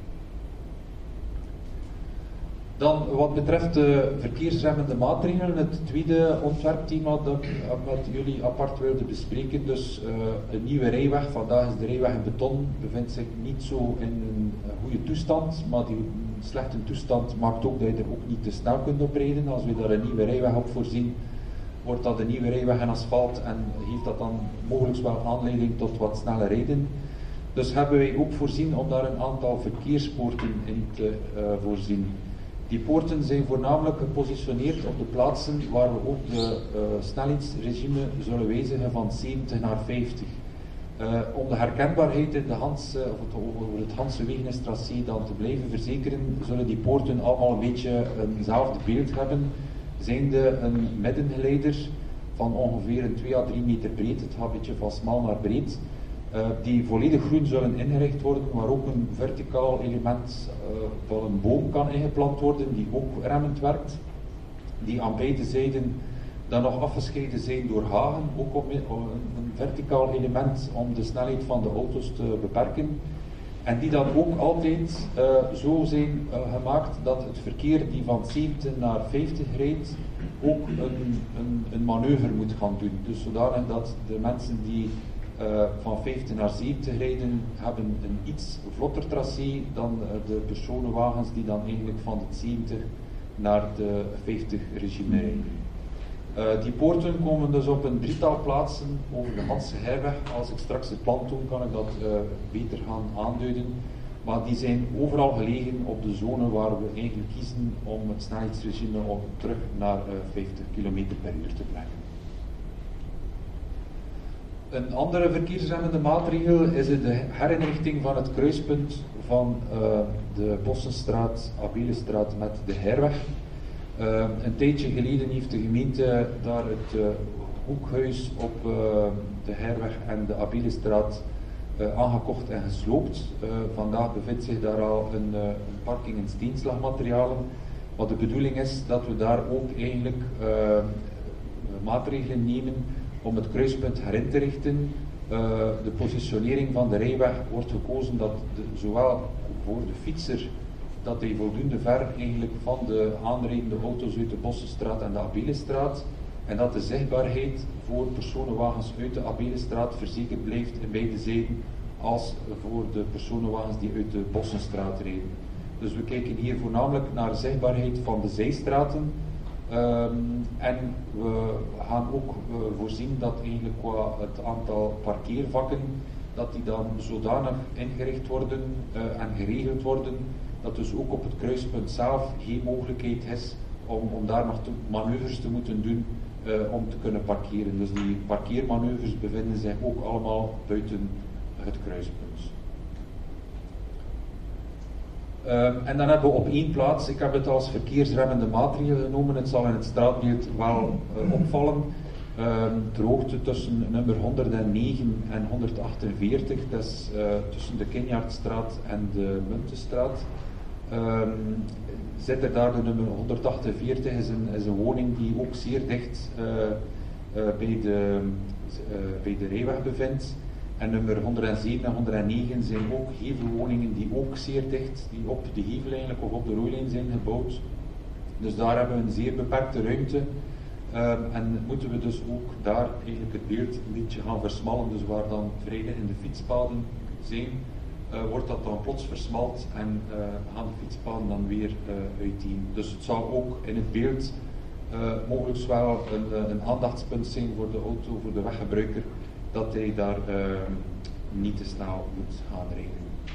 Dan wat betreft de verkeersremmende maatregelen, het tweede ontwerpthema dat ik met jullie apart wilde bespreken, dus uh, een nieuwe rijweg. Vandaag is de rijweg in beton, bevindt zich niet zo in een goede toestand, maar die slechte toestand maakt ook dat je er ook niet te snel kunt op rijden. Als we daar een nieuwe rijweg op voorzien, wordt dat een nieuwe rijweg in asfalt en heeft dat dan mogelijk wel aanleiding tot wat sneller rijden. Dus hebben wij ook voorzien om daar een aantal verkeerspoorten in te uh, voorzien. Die poorten zijn voornamelijk gepositioneerd op de plaatsen waar we ook de uh, snelheidsregime zullen wijzigen van zeventig naar vijftig. Uh, om de herkenbaarheid in de Hans, uh, of het, over het Hanse Wegenstraatje dan te blijven verzekeren, zullen die poorten allemaal een beetje eenzelfde beeld hebben. Zijnde een middengeleider van ongeveer een twee à drie meter breed, het gaat een beetje van smal naar breed, uh, die volledig groen zullen ingericht worden, waar ook een verticaal element uh, van een boom kan ingeplant worden, die ook remmend werkt, die aan beide zijden dan nog afgescheiden zijn door hagen, ook om een verticaal element om de snelheid van de auto's te beperken. En die dan ook altijd uh, zo zijn uh, gemaakt dat het verkeer die van zeventig naar vijftig rijdt, ook een, een, een manoeuvre moet gaan doen. Dus zodanig dat de mensen die uh, van vijftig naar zeventig rijden, hebben een iets vlotter tracé dan uh, de personenwagens die dan eigenlijk van het zeventig naar de vijftig regime rijden. Uh, die poorten komen dus op een drietal plaatsen over de Hanse Heirweg. Als ik straks het plan toon, kan ik dat uh, beter gaan aanduiden. Maar die zijn overal gelegen op de zone waar we eigenlijk kiezen om het snelheidsregime op terug naar uh, vijftig kilometer per uur te brengen. Een andere verkeersremmende maatregel is de herinrichting van het kruispunt van uh, de Bossenstraat, Abelenstraat met de Heirweg. Uh, een tijdje geleden heeft de gemeente daar het uh, hoekhuis op uh, de Heirweg en de Abelenstraat uh, aangekocht en gesloopt. Uh, vandaag bevindt zich daar al een, uh, een parking in steenslagmaterialen. Wat de bedoeling is dat we daar ook eigenlijk uh, maatregelen nemen om het kruispunt herin te richten. Uh, de positionering van de rijweg wordt gekozen dat de, zowel voor de fietser dat hij voldoende ver eigenlijk van de aanrijdende auto's uit de Bossenstraat en de Abelenstraat, en dat de zichtbaarheid voor personenwagens uit de Abelenstraat verzekerd blijft in beide zijden als voor de personenwagens die uit de Bossenstraat rijden. Dus we kijken hier voornamelijk naar zichtbaarheid van de zijstraten um, en we gaan ook uh, voorzien dat eigenlijk qua het aantal parkeervakken, dat die dan zodanig ingericht worden uh, en geregeld worden dat dus ook op het kruispunt zelf geen mogelijkheid is om, om daar nog te, manoeuvres te moeten doen uh, om te kunnen parkeren. Dus die parkeermanoeuvres bevinden zich ook allemaal buiten het kruispunt. Uh, en dan hebben we op één plaats, ik heb het als verkeersremmende maatregel genomen, het zal in het straatbeeld wel uh, opvallen, uh, ter hoogte tussen nummer honderdnegen en honderdachtenveertig, dat is uh, tussen de Kinjaardstraat en de Muntenstraat. Um, zit er daar de nummer honderdachtenveertig, is een, is een woning die ook zeer dicht uh, uh, bij, de, uh, bij de rijweg bevindt. En nummer honderdzeven en honderdnegen zijn ook hevelwoningen die ook zeer dicht, die op de hevel eigenlijk of op de rooilijn zijn gebouwd. Dus daar hebben we een zeer beperkte ruimte. Um, en moeten we dus ook daar eigenlijk het beeld een beetje gaan versmallen, dus waar dan vrijliggende fietspaden zijn, uh, wordt dat dan plots versmalt en uh, gaan de fietspaden dan weer uh, uiteen. Dus het zou ook in het beeld uh, mogelijk wel een, een aandachtspunt zijn voor de auto, voor de weggebruiker, dat hij daar uh, niet te snel moet gaan rijden.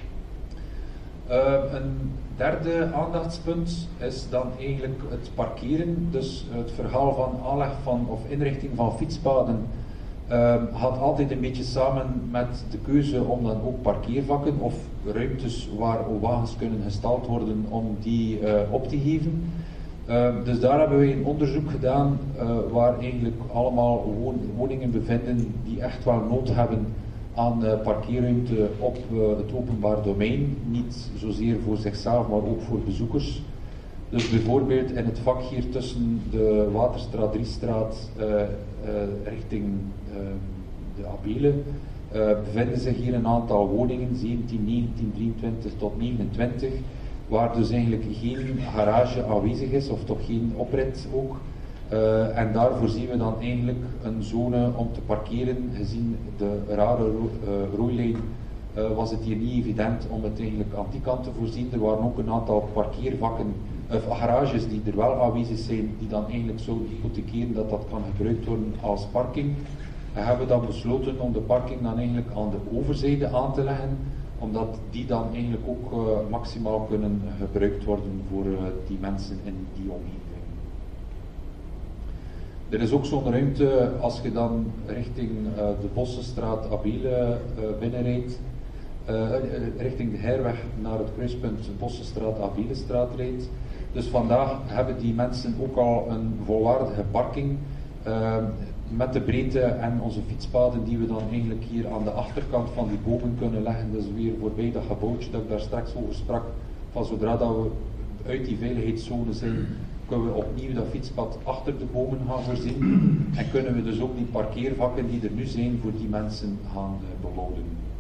Uh, een derde aandachtspunt is dan eigenlijk het parkeren. Dus het verhaal van aanleg van of inrichting van fietspaden uh, gaat altijd een beetje samen met de keuze om dan ook parkeervakken of ruimtes waar wagens kunnen gestald worden om die uh, op te geven. Uh, dus daar hebben we een onderzoek gedaan uh, waar eigenlijk allemaal woon woningen bevinden die echt wel nood hebben aan uh, parkeerruimte op uh, het openbaar domein, niet zozeer voor zichzelf, maar ook voor bezoekers. Dus bijvoorbeeld in het vak hier tussen de Waterstraat, Driestraat uh, uh, richting uh, de Abelen uh, bevinden zich hier een aantal woningen, zeventien, negentien, drieëntwintig tot negenentwintig, waar dus eigenlijk geen garage aanwezig is, of toch geen oprit ook. Uh, en daarvoor zien we dan eigenlijk een zone om te parkeren. Gezien de rare ro uh, rooilijn uh, was het hier niet evident om het eigenlijk aan die kant te voorzien. Er waren ook een aantal parkeervakken, of uh, garages die er wel aanwezig zijn, die dan eigenlijk zouden hypothekeren dat dat kan gebruikt worden als parking. We hebben dan besloten om de parking dan eigenlijk aan de overzijde aan te leggen, omdat die dan eigenlijk ook uh, maximaal kunnen gebruikt worden voor uh, die mensen in die omgeving. Er is ook zo'n ruimte als je dan richting uh, de Bossenstraat Abiele uh, binnenrijdt, uh, richting de Heirweg naar het kruispunt Bossenstraat Abielestraat rijdt. Dus vandaag hebben die mensen ook al een volwaardige parking uh, met de breedte en onze fietspaden die we dan eigenlijk hier aan de achterkant van die bomen kunnen leggen. Dus weer voorbij dat gebouwtje dat ik daar straks over sprak, van zodra dat we uit die veiligheidszone zijn, kunnen we opnieuw dat fietspad achter de bomen gaan voorzien en kunnen we dus ook die parkeervakken die er nu zijn voor die mensen gaan uh, behouden.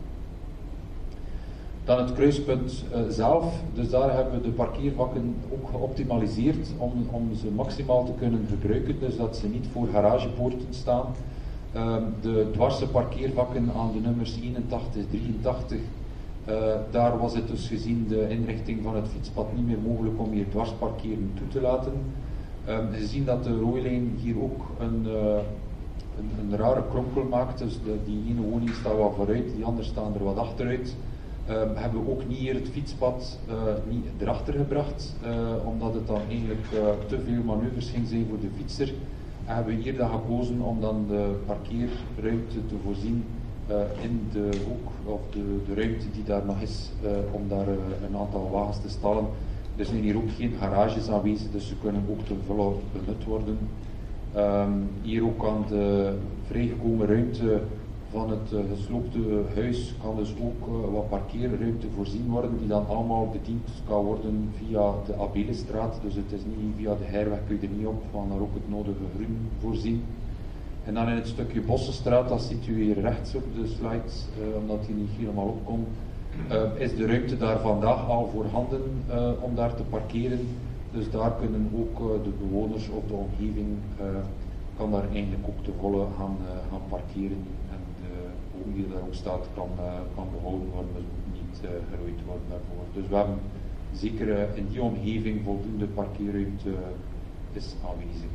Dan het kruispunt uh, zelf, dus daar hebben we de parkeervakken ook geoptimaliseerd om, om ze maximaal te kunnen gebruiken, dus dat ze niet voor garagepoorten staan. Uh, de dwarse parkeervakken aan de nummers eenentachtig, drieëntachtig, uh, daar was het dus gezien de inrichting van het fietspad niet meer mogelijk om hier dwarsparkeren toe te laten. Uh, gezien dat de rooilijn hier ook een, uh, een, een rare kronkel maakt, dus de, die ene woning staat wat vooruit, die andere staan er wat achteruit. Uh, hebben we ook niet hier het fietspad uh, niet erachter gebracht, uh, omdat het dan eigenlijk uh, te veel manoeuvres ging zijn voor de fietser. En hebben we hier dan gekozen om dan de parkeerruimte te voorzien uh, in de hoek, of de, de ruimte die daar nog is, uh, om daar uh, een aantal wagens te stallen. Er zijn hier ook geen garages aanwezig, dus ze kunnen ook te volle benut worden. Um, hier ook aan de vrijgekomen ruimte van het uh, gesloopte huis kan dus ook uh, wat parkeerruimte voorzien worden, die dan allemaal bediend kan worden via de Abelestraat. Dus het is niet via de Heirweg, kun je er niet op, van daar ook het nodige groen voorzien. En dan in het stukje Bossenstraat, dat ziet u hier rechts op de slides, uh, omdat die niet helemaal opkomt, uh, is de ruimte daar vandaag al voorhanden uh, om daar te parkeren. Dus daar kunnen ook uh, de bewoners of de omgeving uh, kan daar eigenlijk ook te volle gaan, uh, gaan parkeren. Die daar ook staat, kan, uh, kan behouden worden, dus moet niet uh, gerooid worden daarvoor. Dus we hebben zeker uh, in die omgeving voldoende parkeerruimte uh, is aanwezig.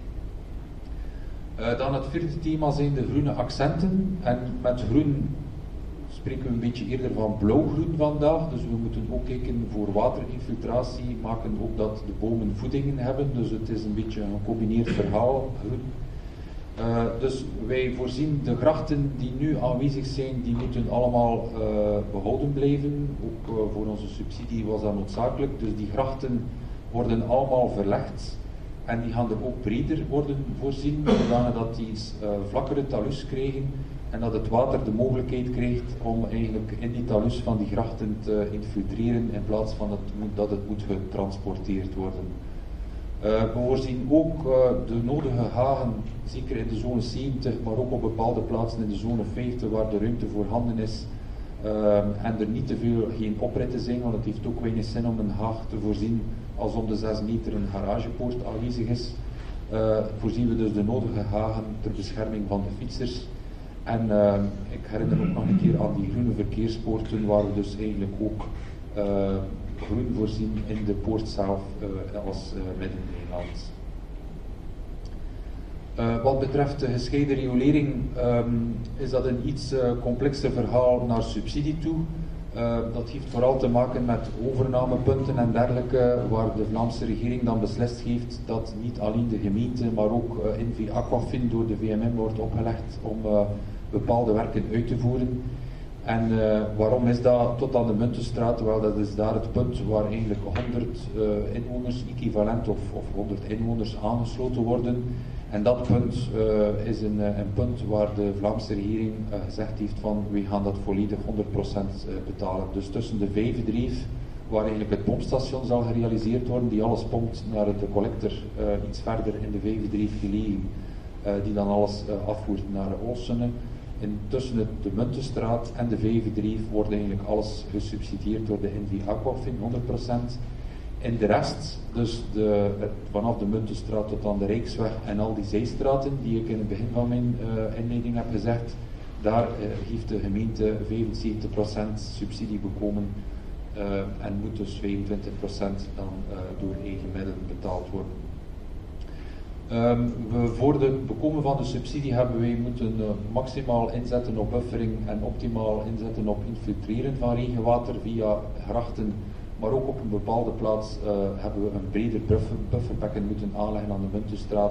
Uh, dan het vierde thema zijn de groene accenten. En met groen spreken we een beetje eerder van blauwgroen vandaag. Dus we moeten ook kijken voor waterinfiltratie, maken ook dat de bomen voedingen hebben. Dus het is een beetje een gecombineerd verhaal, groen. Uh, dus wij voorzien de grachten die nu aanwezig zijn, die moeten allemaal uh, behouden blijven. Ook uh, voor onze subsidie was dat noodzakelijk. Dus die grachten worden allemaal verlegd en die gaan er ook breder worden voorzien, zodat die uh, vlakkere talus krijgen en dat het water de mogelijkheid krijgt om eigenlijk in die talus van die grachten te infiltreren in plaats van het, dat het moet getransporteerd worden. Uh, we voorzien ook uh, de nodige hagen, zeker in de zone zeventig, maar ook op bepaalde plaatsen in de zone vijftig waar de ruimte voorhanden is uh, en er niet te veel geen opritten zijn, want het heeft ook weinig zin om een haag te voorzien als om de zes meter een garagepoort aanwezig is. Uh, voorzien we dus de nodige hagen ter bescherming van de fietsers. En uh, ik herinner ook nog een keer aan die groene verkeerspoorten waar we dus eigenlijk ook uh, groen voorzien in de poort zelf uh, als uh, Midden-Nederland. Uh, wat betreft de gescheiden riolering um, is dat een iets uh, complexer verhaal naar subsidie toe. Uh, dat heeft vooral te maken met overnamepunten en dergelijke, waar de Vlaamse regering dan beslist heeft dat niet alleen de gemeente, maar ook uh, N V Aquafin door de V M M wordt opgelegd om uh, bepaalde werken uit te voeren. En uh, waarom is dat tot aan de Muntenstraat? Wel, dat is daar het punt waar eigenlijk honderd uh, inwoners equivalent of, of honderd inwoners aangesloten worden. En dat punt uh, is een, een punt waar de Vlaamse regering uh, gezegd heeft van we gaan dat volledig honderd procent uh, betalen. Dus tussen de vijvendrief, waar eigenlijk het pompstation zal gerealiseerd worden, die alles pompt naar de collector uh, iets verder in de vijvendrief gelegen, uh, die dan alles uh, afvoert naar Oossunne. En tussen het, de Muntenstraat en de vijvendrief wordt eigenlijk alles gesubsidieerd door de N V Aquafin, honderd procent. En de rest, dus de, het, vanaf de Muntenstraat tot aan de Rijksweg en al die zijstraten die ik in het begin van mijn uh, inleiding heb gezegd, daar uh, heeft de gemeente vijfenzeventig procent subsidie bekomen uh, en moet dus vijfentwintig procent dan uh, door eigen middelen betaald worden. Um, we, voor het bekomen van de subsidie hebben wij moeten uh, maximaal inzetten op buffering en optimaal inzetten op infiltreren van regenwater via grachten, maar ook op een bepaalde plaats uh, hebben we een breder buffer, bufferbekken moeten aanleggen aan de Muntenstraat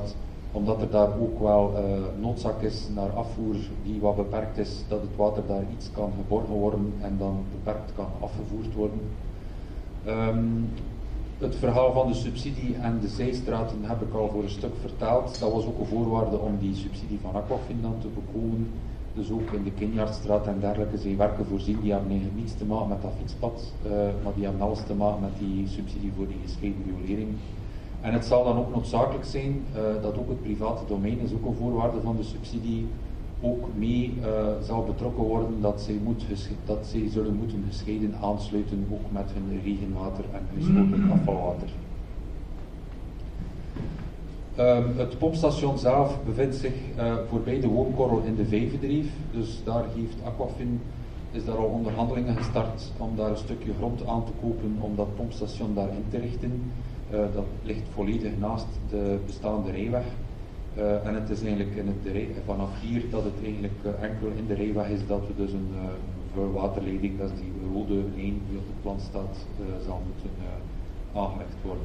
omdat er daar ook wel uh, noodzaak is naar afvoer die wat beperkt is, dat het water daar iets kan geborgen worden en dan beperkt kan afgevoerd worden. Um, het verhaal van de subsidie en de zijstraten heb ik al voor een stuk vertaald. Dat was ook een voorwaarde om die subsidie van Aquafin dan te bekomen. Dus ook in de Kinjaardstraat en dergelijke zijn werken voorzien, die hebben eigenlijk niets te maken met dat fietspad, uh, maar die hebben alles te maken met die subsidie voor die gescheiden riolering. En het zal dan ook noodzakelijk zijn uh, dat ook het private domein, is ook een voorwaarde van de subsidie, ook mee uh, zal betrokken worden dat zij, moet dat zij zullen moeten gescheiden aansluiten, ook met hun regenwater en huishoudelijk afvalwater. Uh, het pompstation zelf bevindt zich uh, voorbij de woonkorrel in de Vijvendreef, dus daar heeft Aquafin, is daar al onderhandelingen gestart om daar een stukje grond aan te kopen om dat pompstation daarin te richten. Uh, dat ligt volledig naast de bestaande rijweg. Uh, en het is eigenlijk in het, de, vanaf hier dat het eigenlijk uh, enkel in de rijweg is dat we dus een uh, vuilwaterleiding, dat is die rode lijn die op het plan staat, uh, zal moeten uh, aangelegd worden.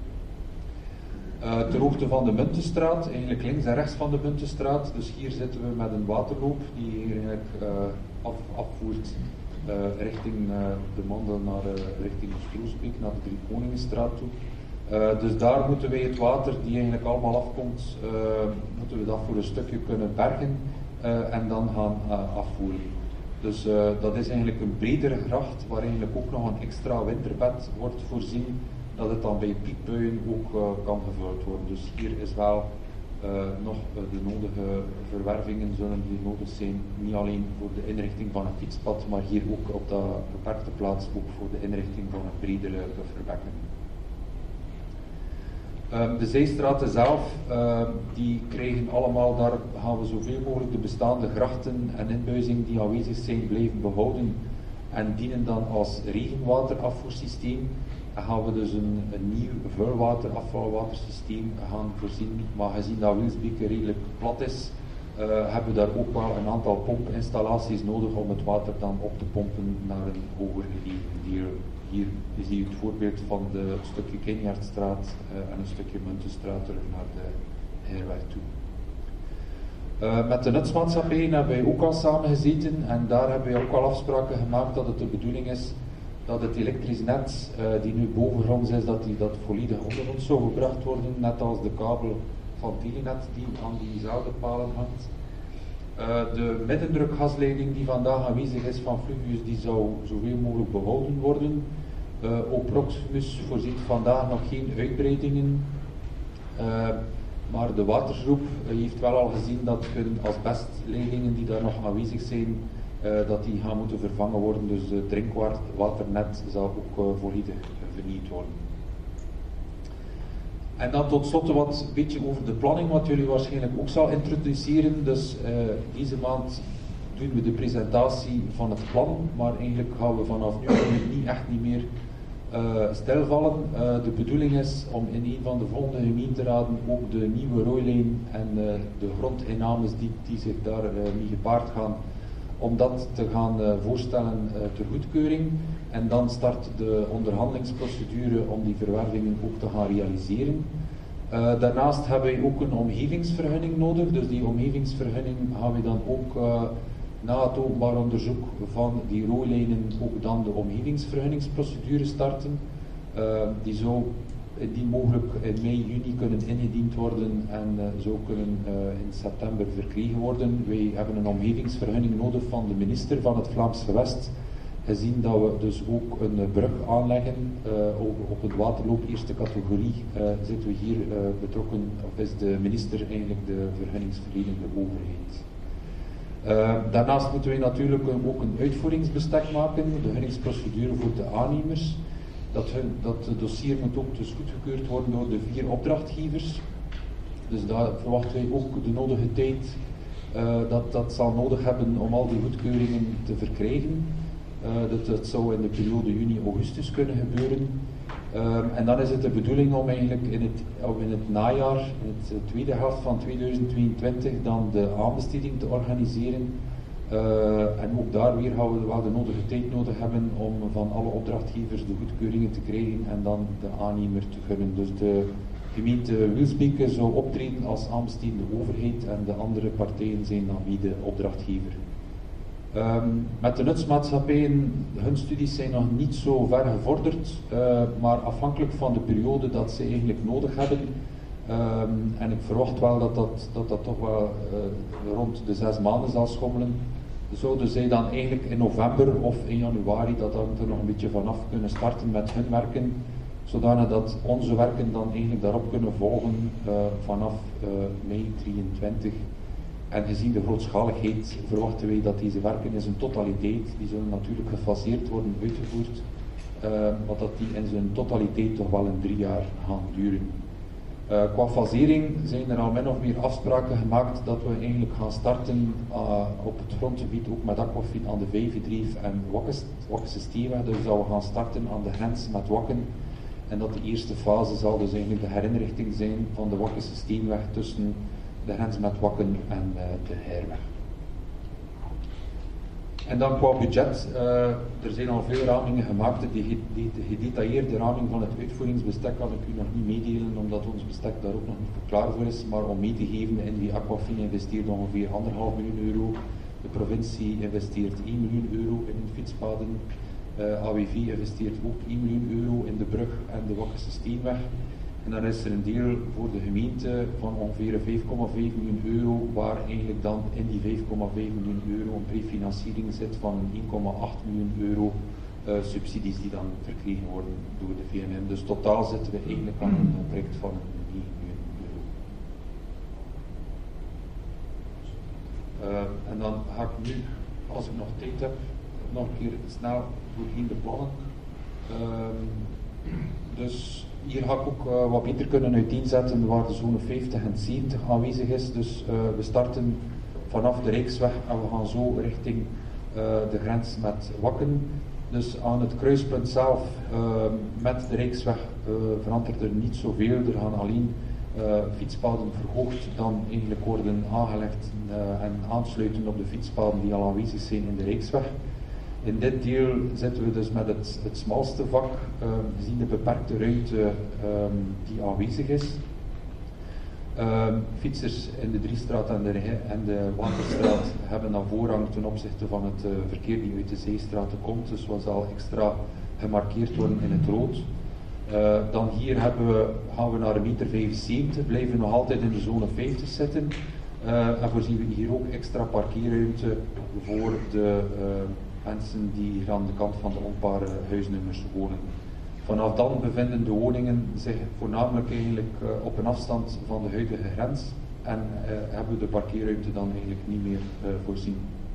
Uh, ter hoogte van de Muntenstraat, eigenlijk links en rechts van de Muntenstraat, dus hier zitten we met een waterloop die hier eigenlijk uh, af, afvoert uh, richting uh, de Mandel naar uh, richting Stroesbeek, naar de Driekoningenstraat toe. Uh, dus daar moeten wij het water die eigenlijk allemaal afkomt, uh, moeten we dat voor een stukje kunnen bergen uh, en dan gaan uh, afvoeren. Dus uh, dat is eigenlijk een bredere gracht waar eigenlijk ook nog een extra winterbed wordt voorzien, dat het dan bij piekbuien ook uh, kan gevuld worden. Dus hier is wel uh, nog uh, de nodige verwervingen zullen hier nodig zijn, niet alleen voor de inrichting van een fietspad, maar hier ook op dat beperkte plaats ook voor de inrichting van een bredere bufferbekken. Um, de zijstraten zelf, uh, die krijgen allemaal, daar gaan we zoveel mogelijk de bestaande grachten en inbuizingen die aanwezig zijn blijven behouden en dienen dan als regenwaterafvoersysteem. En gaan we dus een, een nieuw vuilwaterafvalwatersysteem gaan voorzien, maar gezien dat Wilsbeke redelijk plat is, uh, hebben we daar ook wel een aantal pompinstallaties nodig om het water dan op te pompen naar een hoger gelegen deel. Hier zie je het voorbeeld van de stukje Kinjaardstraat uh, en een stukje Muntenstraat terug naar de Heerweg toe. Uh, met de nutsmaatschappijen hebben wij ook al samen gezeten en daar hebben wij ook al afspraken gemaakt dat het de bedoeling is dat het elektrisch net, uh, die nu bovengronds is, dat die dat volledig onder ons zou gebracht worden, net als de kabel van Telenet die aan diezelfde palen hangt. Uh, de middendrukgasleiding die vandaag aanwezig is van Fluvius, die zou zoveel mogelijk behouden worden. Uh, ook Proximus voorziet vandaag nog geen uitbreidingen, uh, maar de watersgroep heeft wel al gezien dat hun asbestleidingen die daar nog aanwezig zijn, uh, dat die gaan moeten vervangen worden. Dus het drinkwaternet zal ook uh, volledig vernieuwd worden. En dan tot slot wat een beetje over de planning, wat jullie waarschijnlijk ook zal introduceren. Dus uh, deze maand doen we de presentatie van het plan, maar eigenlijk gaan we vanaf nu niet echt niet meer uh, stilvallen. Uh, de bedoeling is om in een van de volgende gemeenteraden ook de nieuwe rooilijn en uh, de grondinnames die, die zich daar uh, mee gepaard gaan, om dat te gaan uh, voorstellen uh, ter goedkeuring. En dan start de onderhandelingsprocedure om die verwervingen ook te gaan realiseren. Uh, daarnaast hebben wij ook een omgevingsvergunning nodig, dus die omgevingsvergunning gaan we dan ook uh, na het openbaar onderzoek van die rooilijnen ook dan de omgevingsvergunningsprocedure starten. Uh, die zou indien mogelijk in mei, juni kunnen ingediend worden en uh, zou kunnen uh, in september verkregen worden. Wij hebben een omgevingsvergunning nodig van de minister van het Vlaams Gewest, gezien dat we dus ook een brug aanleggen uh, op, op het waterloop eerste categorie, uh, zitten we hier uh, betrokken, of is de minister eigenlijk de vergunningsverlenende overheid. Uh, daarnaast moeten wij natuurlijk ook een uitvoeringsbestek maken, de vergunningsprocedure voor de aannemers. Dat, hun, dat dossier moet ook dus goedgekeurd worden door de vier opdrachtgevers. Dus daar verwachten wij ook de nodige tijd uh, dat dat zal nodig hebben om al die goedkeuringen te verkrijgen. Uh, dat, dat zou in de periode juni-augustus kunnen gebeuren. Uh, en dan is het de bedoeling om eigenlijk in het, in het najaar, in het tweede helft van tweeduizend tweeëntwintig, dan de aanbesteding te organiseren. Uh, en ook daar weer gaan we wel de nodige tijd nodig hebben om van alle opdrachtgevers de goedkeuringen te krijgen en dan de aannemer te gunnen. Dus de gemeente Wilsbeke zou optreden als aanbestedende overheid en de andere partijen zijn dan wie de opdrachtgever. Um, met de nutsmaatschappijen, hun studies zijn nog niet zo ver gevorderd, uh, maar afhankelijk van de periode dat ze eigenlijk nodig hebben, um, en ik verwacht wel dat dat, dat, dat toch wel uh, rond de zes maanden zal schommelen, zouden zij dan eigenlijk in november of in januari, dat hangt er nog een beetje vanaf, kunnen starten met hun werken, zodanig dat onze werken dan eigenlijk daarop kunnen volgen uh, vanaf uh, mei drieëntwintig. En gezien de grootschaligheid verwachten wij dat deze werken in zijn totaliteit, die zullen natuurlijk gefaseerd worden uitgevoerd, uh, maar dat die in zijn totaliteit toch wel in drie jaar gaan duren. Uh, qua fasering zijn er al min of meer afspraken gemaakt dat we eigenlijk gaan starten uh, op het grondgebied ook met Aquafin aan de Vijvendrief en Wakkese Steenweg, dus dat we gaan starten aan de grens met Wakken. En dat de eerste fase zal dus eigenlijk de herinrichting zijn van de Wakkese Steenweg tussen de grens met Wakken en uh, de Heirweg. En dan qua budget, uh, er zijn al veel ramingen gemaakt. De, de, de gedetailleerde raming van het uitvoeringsbestek kan ik u nog niet meedelen, omdat ons bestek daar ook nog niet klaar voor is. Maar om mee te geven, in die Aquafin investeert ongeveer anderhalf miljoen euro. De provincie investeert één miljoen euro in de fietspaden. Uh, A W V investeert ook één miljoen euro in de brug en de Wakkese Steenweg. En dan is er een deel voor de gemeente van ongeveer vijf komma vijf miljoen euro, waar eigenlijk dan in die vijf komma vijf miljoen euro een prefinanciering zit van een één komma acht miljoen euro uh, subsidies die dan verkregen worden door de V N M. Dus totaal zitten we eigenlijk aan een project van negen miljoen euro. Uh, en dan ga ik nu, als ik nog tijd heb, nog een keer snel doorheen de plannen. Uh, dus hier ga ik ook uh, wat beter kunnen uiteenzetten waar de zone vijftig en zeventig aanwezig is. Dus uh, we starten vanaf de Rijksweg en we gaan zo richting uh, de grens met Wakken. Dus aan het kruispunt zelf uh, met de Rijksweg uh, verandert er niet zoveel. Er gaan alleen uh, fietspaden verhoogd dan eigenlijk worden aangelegd uh, en aansluiten op de fietspaden die al aanwezig zijn in de Rijksweg. In dit deel zitten we dus met het, het smalste vak, uh, gezien de beperkte ruimte um, die aanwezig is. Um, fietsers in de Driestraat en de, en de Waterstraat hebben dan voorrang ten opzichte van het uh, verkeer die uit de Zeestraten komt, dus wat zal extra gemarkeerd worden in het rood. Uh, dan hier hebben we, gaan we naar een meter vijfenzeventig, blijven we nog altijd in de zone vijftig zitten. Uh, en voorzien we hier ook extra parkeerruimte voor de uh, mensen die hier aan de kant van de onpare huisnummers wonen. Vanaf dan bevinden de woningen zich voornamelijk eigenlijk uh, op een afstand van de huidige grens en uh, hebben we de parkeerruimte dan eigenlijk niet meer uh, voorzien.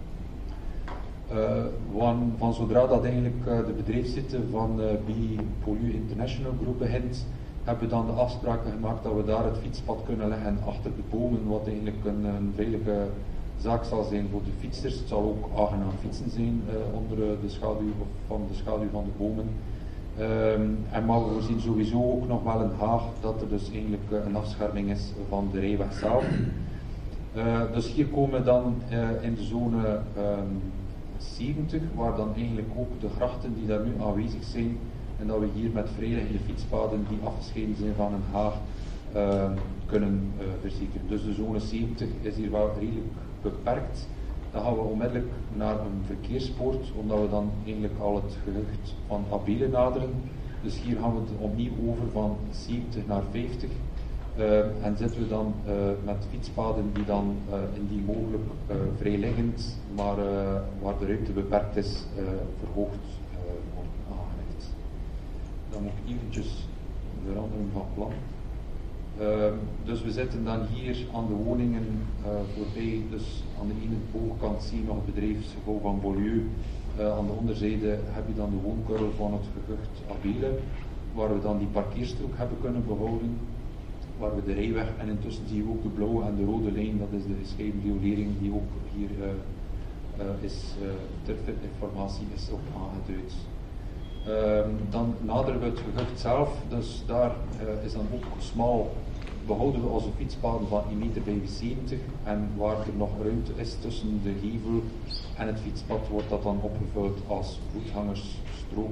Uh, van, van zodra dat eigenlijk uh, de bedrijfszitte van uh, Bipolu International Group begint, hebben we dan de afspraken gemaakt dat we daar het fietspad kunnen leggen achter de bomen, wat eigenlijk een, een veilige zaak zal zijn voor de fietsers. Het zal ook aangenaam fietsen zijn uh, onder uh, de schaduw of van de schaduw van de bomen. Um, en maar we voorzien sowieso ook nog wel een haag dat er dus eigenlijk uh, een afscherming is van de rijweg zelf. Uh, dus hier komen we dan uh, in de zone um, zeventig, waar dan eigenlijk ook de grachten die daar nu aanwezig zijn en dat we hier met vrijliggende fietspaden die afgescheiden zijn van een haag uh, kunnen uh, verzekeren. Dus de zone zeventig is hier wel redelijk beperkt. Dan gaan we onmiddellijk naar een verkeerspoort, omdat we dan eigenlijk al het gehucht van Abele naderen. Dus hier gaan we het opnieuw over van zeventig naar vijftig. Uh, en zitten we dan uh, met fietspaden die dan uh, indien mogelijk uh, vrijliggend, maar uh, waar de ruimte beperkt is, uh, verhoogd uh, worden aangelegd. Dan moet ik eventjes veranderen van plan. Uh, dus we zitten dan hier aan de woningen uh, voorbij, dus aan de ene bovenkant zie je nog het bedrijfsgebouw van Beaulieu, uh, aan de onderzijde heb je dan de woonkorrel van het gehucht Abele, waar we dan die parkeerstrook hebben kunnen behouden, waar we de rijweg en intussen zie je ook de blauwe en de rode lijn, dat is de gescheiden riolering die ook hier uh, uh, is, uh, ter informatie is op aangeduid. Um, dan naderen we het gehucht zelf, dus daar uh, is dan ook smal, behouden we onze fietspaden van één meter vijfenzeventig en waar er nog ruimte is tussen de gevel en het fietspad wordt dat dan opgevuld als voetgangersstrook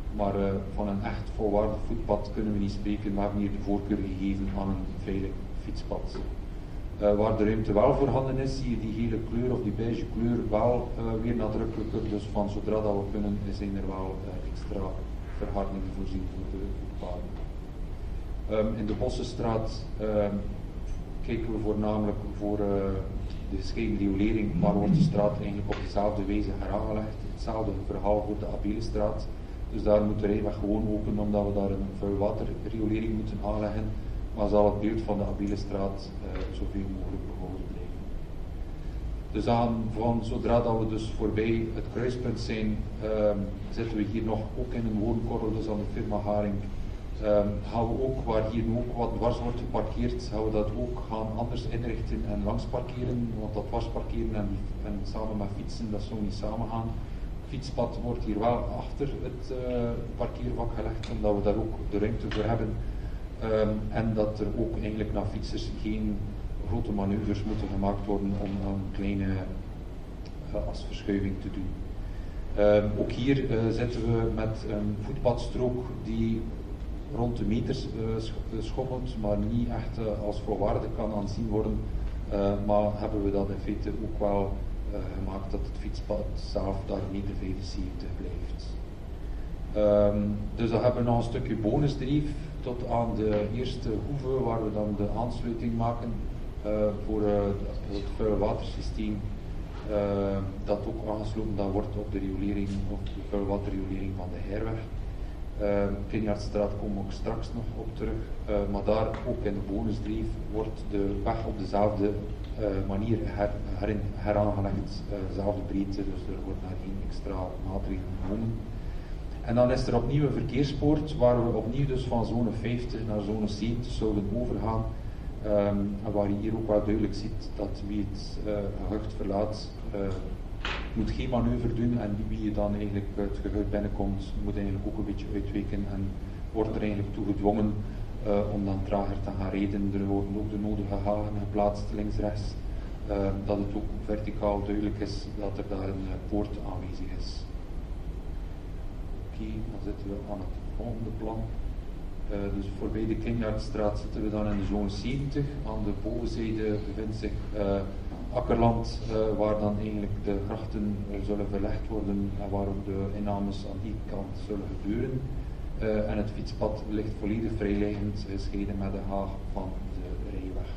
Maar uh, van een echt volwaardig voetpad kunnen we niet spreken. We hebben hier de voorkeur gegeven aan een veilig fietspad. Uh, waar de ruimte wel voorhanden is, zie je die gele kleur of die beige kleur wel uh, weer nadrukkelijker. Dus van zodra dat we kunnen, zijn er wel uh, extra verhardingen voorzien voor de voetpaden. Um, in de Bossenstraat um, kijken we voornamelijk voor uh, de gescheiden riolering, maar wordt de straat eigenlijk op dezelfde wijze heraangelegd. Hetzelfde verhaal voor de Abelenstraat. Dus daar moet de rijweg gewoon open, omdat we daar een vuilwaterriolering moeten aanleggen. Maar zal het beeld van de Abelenstraat uh, zoveel mogelijk behouden blijven. Dus aan, van zodra dat we dus voorbij het kruispunt zijn, uh, zitten we hier nog ook in een woonkorrel, dus aan de firma Haring. Um, gaan we ook, waar hier nu ook wat dwars wordt geparkeerd, gaan we dat ook gaan anders inrichten en langs parkeren, want dat dwars parkeren en, en samen met fietsen, dat zou niet samen gaan. Fietspad wordt hier wel achter het uh, parkeervak gelegd, omdat we daar ook de ruimte voor hebben. Um, en dat er ook eigenlijk naar fietsers geen grote manoeuvres moeten gemaakt worden om een kleine uh, asverschuiving te doen. Um, ook hier uh, zitten we met een voetpadstrook die rond de meters uh, schommelt, maar niet echt uh, als volwaardig kan aanzien worden. Uh, maar hebben we dat in feite ook wel uh, gemaakt dat het fietspad zelf daar een meter vijfenzeventig blijft. Um, dus dan hebben we nog een stukje bonusdrief tot aan de eerste hoeve, waar we dan de aansluiting maken uh, voor uh, het vuile watersysteem. Uh, dat ook aangesloten dan wordt op de riolering, op de vuilwaterriolering van de Heirweg. Uh, Kinjaardstraat komen we ook straks nog op terug, uh, maar daar ook in de bonusdrief wordt de weg op dezelfde uh, manier her, her, heraangelegd, uh, dezelfde breedte, dus er wordt daar geen extra maatregelen genomen. En dan is er opnieuw een verkeerspoort waar we opnieuw dus van zone vijftig naar zone zeventig zouden overgaan. Um, en waar je hier ook wel duidelijk ziet dat wie het uh, gehucht verlaat, uh, moet geen manoeuvre doen en wie je dan eigenlijk het gehucht binnenkomt, moet eigenlijk ook een beetje uitweken en wordt er eigenlijk toe gedwongen uh, om dan trager te gaan rijden. Er worden ook de nodige hagen geplaatst links-rechts, uh, dat het ook verticaal duidelijk is dat er daar een uh, poort aanwezig is. Oké, okay, dan zitten we aan het volgende plan. Uh, dus voorbij de Kinjaardstraat zitten we dan in de zone zeventig. Aan de bovenzijde bevindt zich uh, akkerland, uh, waar dan eigenlijk de grachten uh, zullen verlegd worden en waar ook de innames aan die kant zullen gebeuren. Uh, en het fietspad ligt volledig vrijliggend, gescheiden met de haag van de rijweg.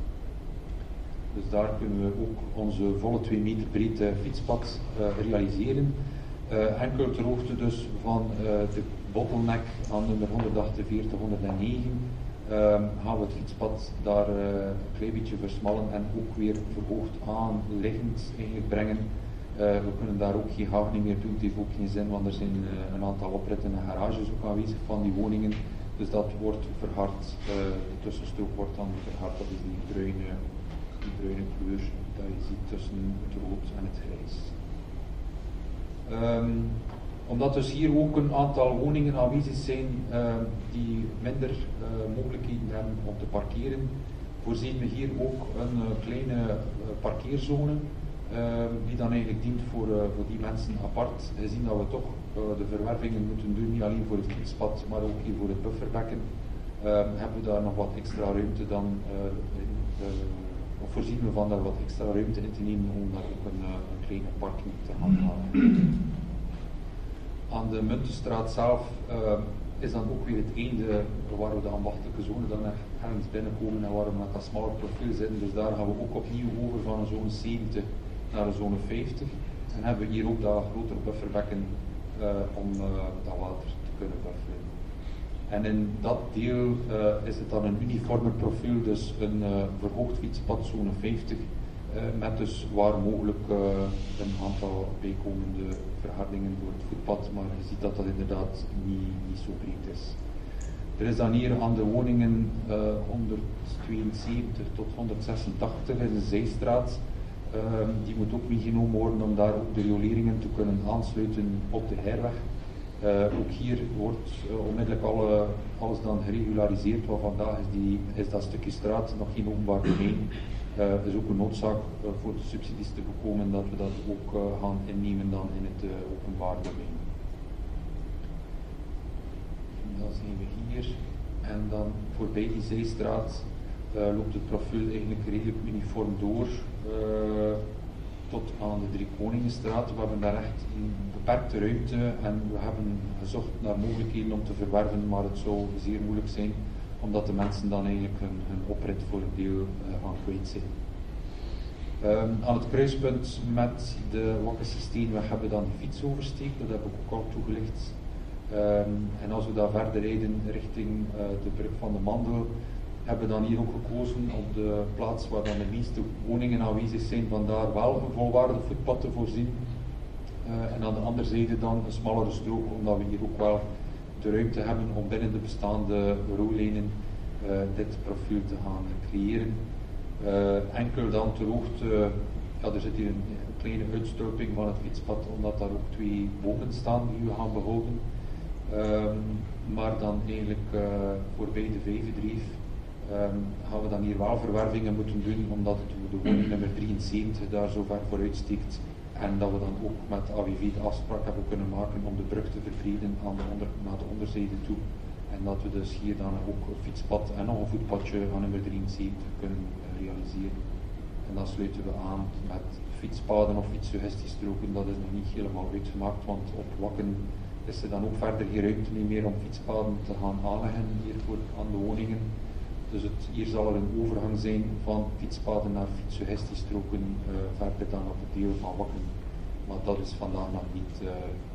Dus daar kunnen we ook onze volle twee meter breedte fietspad uh, realiseren. Uh, enkel ter hoogte dus van uh, de bottleneck aan nummer honderdachtenveertig honderdnegen uh, gaan we het fietspad daar uh, een klein beetje versmallen en ook weer verhoogd aanliggend eigenlijk brengen. Uh, we kunnen daar ook geen hagen meer doen, het heeft ook geen zin, want er zijn uh, een aantal opritten en garages ook aanwezig van die woningen. Dus dat wordt verhard, uh, de tussenstrook wordt dan verhard, dat is die bruine, die bruine kleur dat je ziet tussen het rood en het grijs. Um, omdat dus hier ook een aantal woningen aanwezig zijn uh, die minder uh, mogelijkheden hebben om te parkeren, voorzien we hier ook een uh, kleine uh, parkeerzone uh, die dan eigenlijk dient voor, uh, voor die mensen apart. Gezien dat we toch uh, de verwervingen moeten doen, niet alleen voor het fietspad, maar ook hier voor het bufferbekken, uh, hebben we daar nog wat extra ruimte dan, uh, in, uh, of voorzien we van daar wat extra ruimte in te nemen om daar ook een, uh, een kleine parking te gaan halen. Aan de Muntenstraat zelf uh, is dan ook weer het einde waar we de ambachtelijke zone dan ergens binnenkomen en waar we met dat smalle profiel zitten. Dus daar gaan we ook opnieuw over van een zone zeventig naar een zone vijftig. En hebben we hier ook dat grotere bufferbekken uh, om uh, dat water te kunnen bufferen. En in dat deel uh, is het dan een uniformer profiel, dus een uh, verhoogd fietspad zone vijftig. Uh, met dus waar mogelijk uh, een aantal bijkomende verhardingen voor het voetpad, maar je ziet dat dat inderdaad niet, niet zo breed is. Er is dan hier aan de woningen uh, honderdtweeënzeventig tot honderdzesentachtig in de zijstraat. Uh, die moet ook meegenomen worden om daar ook de rioleringen te kunnen aansluiten op de Heirweg. Uh, ook hier wordt uh, onmiddellijk alle, alles dan geregulariseerd, want vandaag is, die, is dat stukje straat nog geen openbaar domein. Het uh, is ook een noodzaak uh, voor de subsidies te bekomen dat we dat ook uh, gaan innemen dan in het uh, openbaar domein. dan zien we hier. En dan voorbij die zijstraat uh, loopt het profiel eigenlijk redelijk uniform door uh, tot aan de Driekoningenstraat. We hebben daar echt een beperkte ruimte en we hebben gezocht naar mogelijkheden om te verwerven, maar het zou zeer moeilijk zijn omdat de mensen dan eigenlijk hun, hun oprit voor een deel uh, gaan kwijt zijn. Um, aan het kruispunt met de Wakkense Steenweg hebben we dan de fietsoversteek, dat heb ik ook al toegelicht. Um, en als we daar verder rijden richting uh, de brug van de Mandel, hebben we dan hier ook gekozen op de plaats waar dan de meeste woningen aanwezig zijn, van daar wel een volwaardig voetpad te voorzien. Uh, en aan de andere zijde dan een smallere strook, omdat we hier ook wel de ruimte hebben om binnen de bestaande rouwlijnen uh, dit profiel te gaan creëren. Uh, enkel dan ter hoogte, uh, ja, er zit hier een, een kleine uitstulping van het fietspad, omdat daar ook twee bomen staan die we gaan behouden. Um, maar dan eigenlijk uh, voorbij de Vijvendreef um, gaan we dan hier wel verwervingen moeten doen, omdat het, de woning nummer drieënzeventig daar zo ver vooruit steekt. En dat we dan ook met A W V de afspraak hebben kunnen maken om de brug te verbreden aan de onder, naar de onderzijde toe. En dat we dus hier dan ook een fietspad en nog een voetpadje aan nummer drieënzeventig kunnen uh, realiseren. En dan sluiten we aan met fietspaden of fietssuggestiestroken. Dat is nog niet helemaal uitgemaakt, want op Wakken is er dan ook verder geen ruimte meer om fietspaden te gaan aanleggen hier voor, aan de woningen. Dus het, hier zal er een overgang zijn van fietspaden naar fietssuggestiestroken uh, verder dan op het deel van Wakken. Maar dat is vandaag nog niet uh,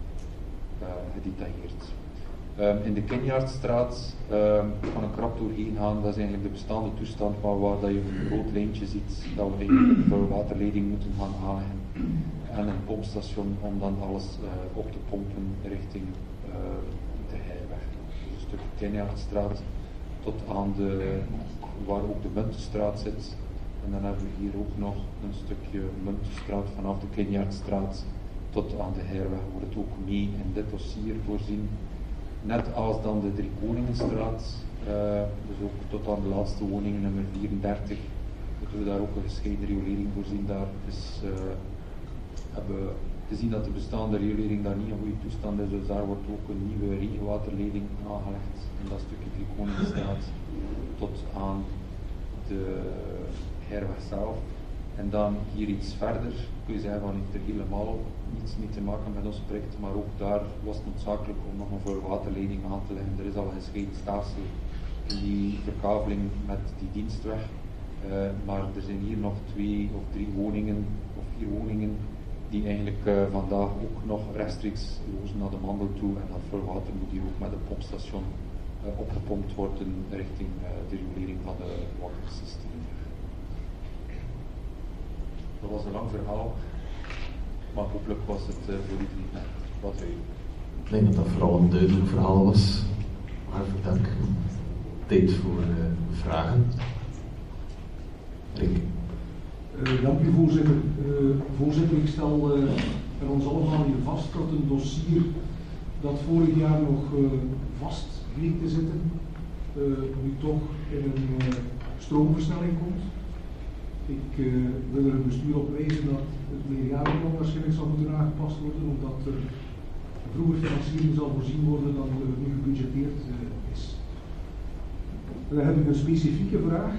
uh, gedetailleerd. Um, in de Kenjaardstraat um, kan ik krap doorheen gaan. Dat is eigenlijk de bestaande toestand van waar dat je een rood lijntje ziet dat we eigenlijk een vuilwaterleiding moeten gaan aanleggen. En een pompstation om dan alles uh, op te pompen richting uh, de Heijweg. Dus een stuk Kenjaardstraat tot aan de, waar ook de Muntenstraat zit. En dan hebben we hier ook nog een stukje Muntenstraat vanaf de Kenjaardstraat tot aan de Heijweg, wordt het ook mee in dit dossier voorzien. Net als dan de Driekoningenstraat, uh, dus ook tot aan de laatste woning, nummer vierendertig, moeten we daar ook een gescheiden riolering voorzien. Daar is, uh, hebben we gezien dat de bestaande riolering daar niet in goede toestand is, dus daar wordt ook een nieuwe regenwaterleiding aangelegd in dat stukje Driekoningenstraat tot aan de Heijweg zelf. En dan hier iets verder kun je zeggen van heeft er helemaal niets mee te maken met ons project, maar ook daar was het noodzakelijk om nog een vuilwaterleiding aan te leggen. Er is al een gescheiden stelsel in die verkaveling met die dienstweg, uh, maar er zijn hier nog twee of drie woningen of vier woningen die eigenlijk uh, vandaag ook nog rechtstreeks lozen naar de Mandel toe en dat vuilwater moet hier ook met een pompstation uh, opgepompt worden richting uh, de riolering van de watersysteem. Dat was een lang verhaal, maar hopelijk was het uh, voor iedereen net wat duidelijk. Ik denk dat dat vooral een duidelijk verhaal was. Hartelijk dank. Tijd voor uh, vragen. Rick. Uh, dank u voorzitter. Uh, voorzitter, ik stel uh, er ons allemaal hier vast dat een dossier dat vorig jaar nog uh, vast bleek te zitten, uh, nu toch in een uh, stroomversnelling komt. Ik uh, wil er het bestuur op wijzen dat het meerjarenplan waarschijnlijk zal moeten aangepast worden, omdat er vroeger financiering zal voorzien worden dan er nu gebudgeteerd uh, is. Dan heb ik een specifieke vraag.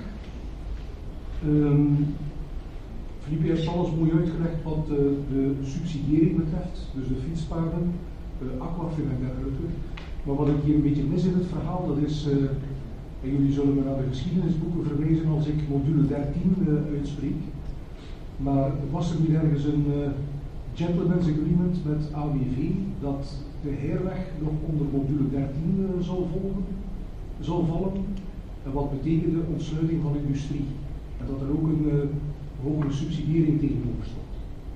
Um, Philippe heeft alles mooi uitgelegd wat uh, de subsidiëring betreft, dus de fietspaden, uh, aquafin en dergelijke. Maar wat ik hier een beetje mis in het verhaal, dat is, uh, en jullie zullen me naar de geschiedenisboeken verwijzen als ik module dertien uh, uitspreek. Maar was er niet ergens een uh, gentleman's agreement met A W V dat de Heirweg nog onder module dertien uh, zou volgen, zou vallen? En wat betekende ontsluiting van industrie? En dat er ook een uh, hogere subsidiëring tegenover stond.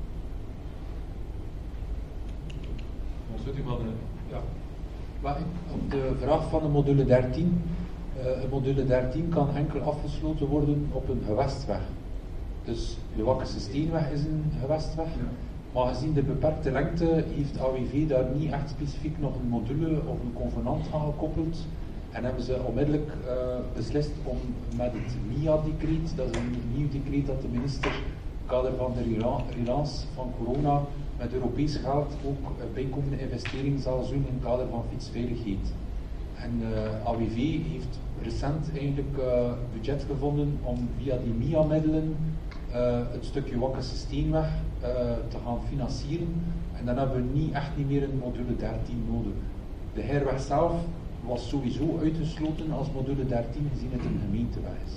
Ontsluiting van de, ja. Maar op de vraag van de module dertien. Uh, module dertien kan enkel afgesloten worden op een gewestweg. Dus de Wakkense Steenweg is een gewestweg. Ja. Maar gezien de beperkte lengte heeft A W V daar niet echt specifiek nog een module of een convenant aan gekoppeld. En hebben ze onmiddellijk uh, beslist om met het M I A-decreet, dat is een nieuw decreet dat de minister in het kader van de relance van corona met Europees geld ook uh, bijkomende investeringen zal doen in het kader van fietsveiligheid. En uh, A W V heeft recent eigenlijk uh, budget gevonden om via die M I A-middelen uh, het stukje Wakkense-Steenweg uh, te gaan financieren. En dan hebben we niet, echt niet meer een module dertien nodig. De Heirweg zelf was sowieso uitgesloten als module dertien, gezien het een gemeenteweg is.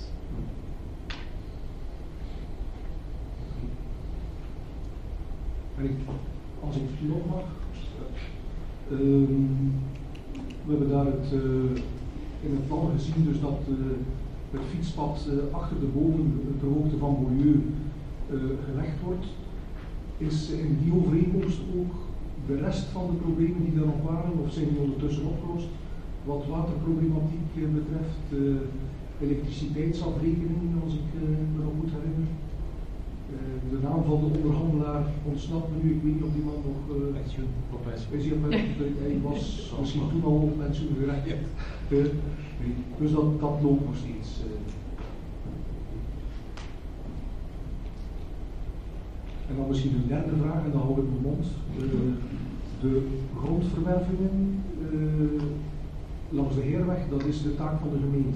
En ik, als ik nog mag, um, we hebben daar het, uh, in het plan gezien dus dat uh, het fietspad uh, achter de boven, ter hoogte van Beaulieu, uh, gelegd wordt. Is in die overeenkomst ook de rest van de problemen die er nog waren, of zijn die ondertussen opgelost? Wat waterproblematiek uh, betreft, uh, elektriciteitsafrekening, als ik uh, me nog goed herinner. Uh, de naam van de onderhandelaar ontsnapt me nu, ik weet niet of die man nog uh, pensioen. Is hij, op, hij was misschien toen al op pensioen gerechtigd. Uh, dus dat, dat loopt nog steeds. Uh. En dan misschien de derde vraag, en dan hou ik mijn mond. Uh, de grondverwervingen uh, langs de Heirweg, dat is de taak van de gemeente.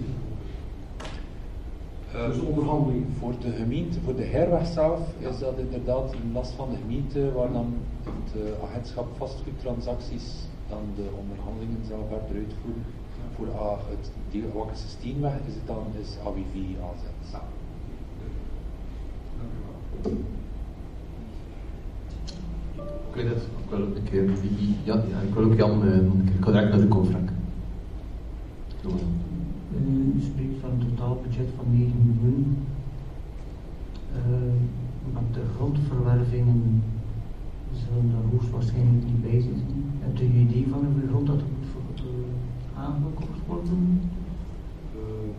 Uh, dus de onderhandeling. Voor de gemeente, voor de Heirweg zelf, ja. Is dat inderdaad een last van de gemeente, waar dan het uh, agentschap vastgoedtransacties dan de onderhandelingen zal verder uitvoeren. Ja. Voor uh, het deel Wakkense Steenweg is het dan is A W V aanzet. Ja. Dank u wel. Ik weet het, ik wil ook een keer, ja, ja, ik wil ook Jan uh, een keer, ik ga direct naar de Frank. U spreekt van een totaalbudget van negen miljoen. Uh, met de grondverwervingen zullen er hoogstwaarschijnlijk niet bij zitten. Hebt u een idee van hoeveel grond dat er moet voor, uh, aangekocht worden? Uh,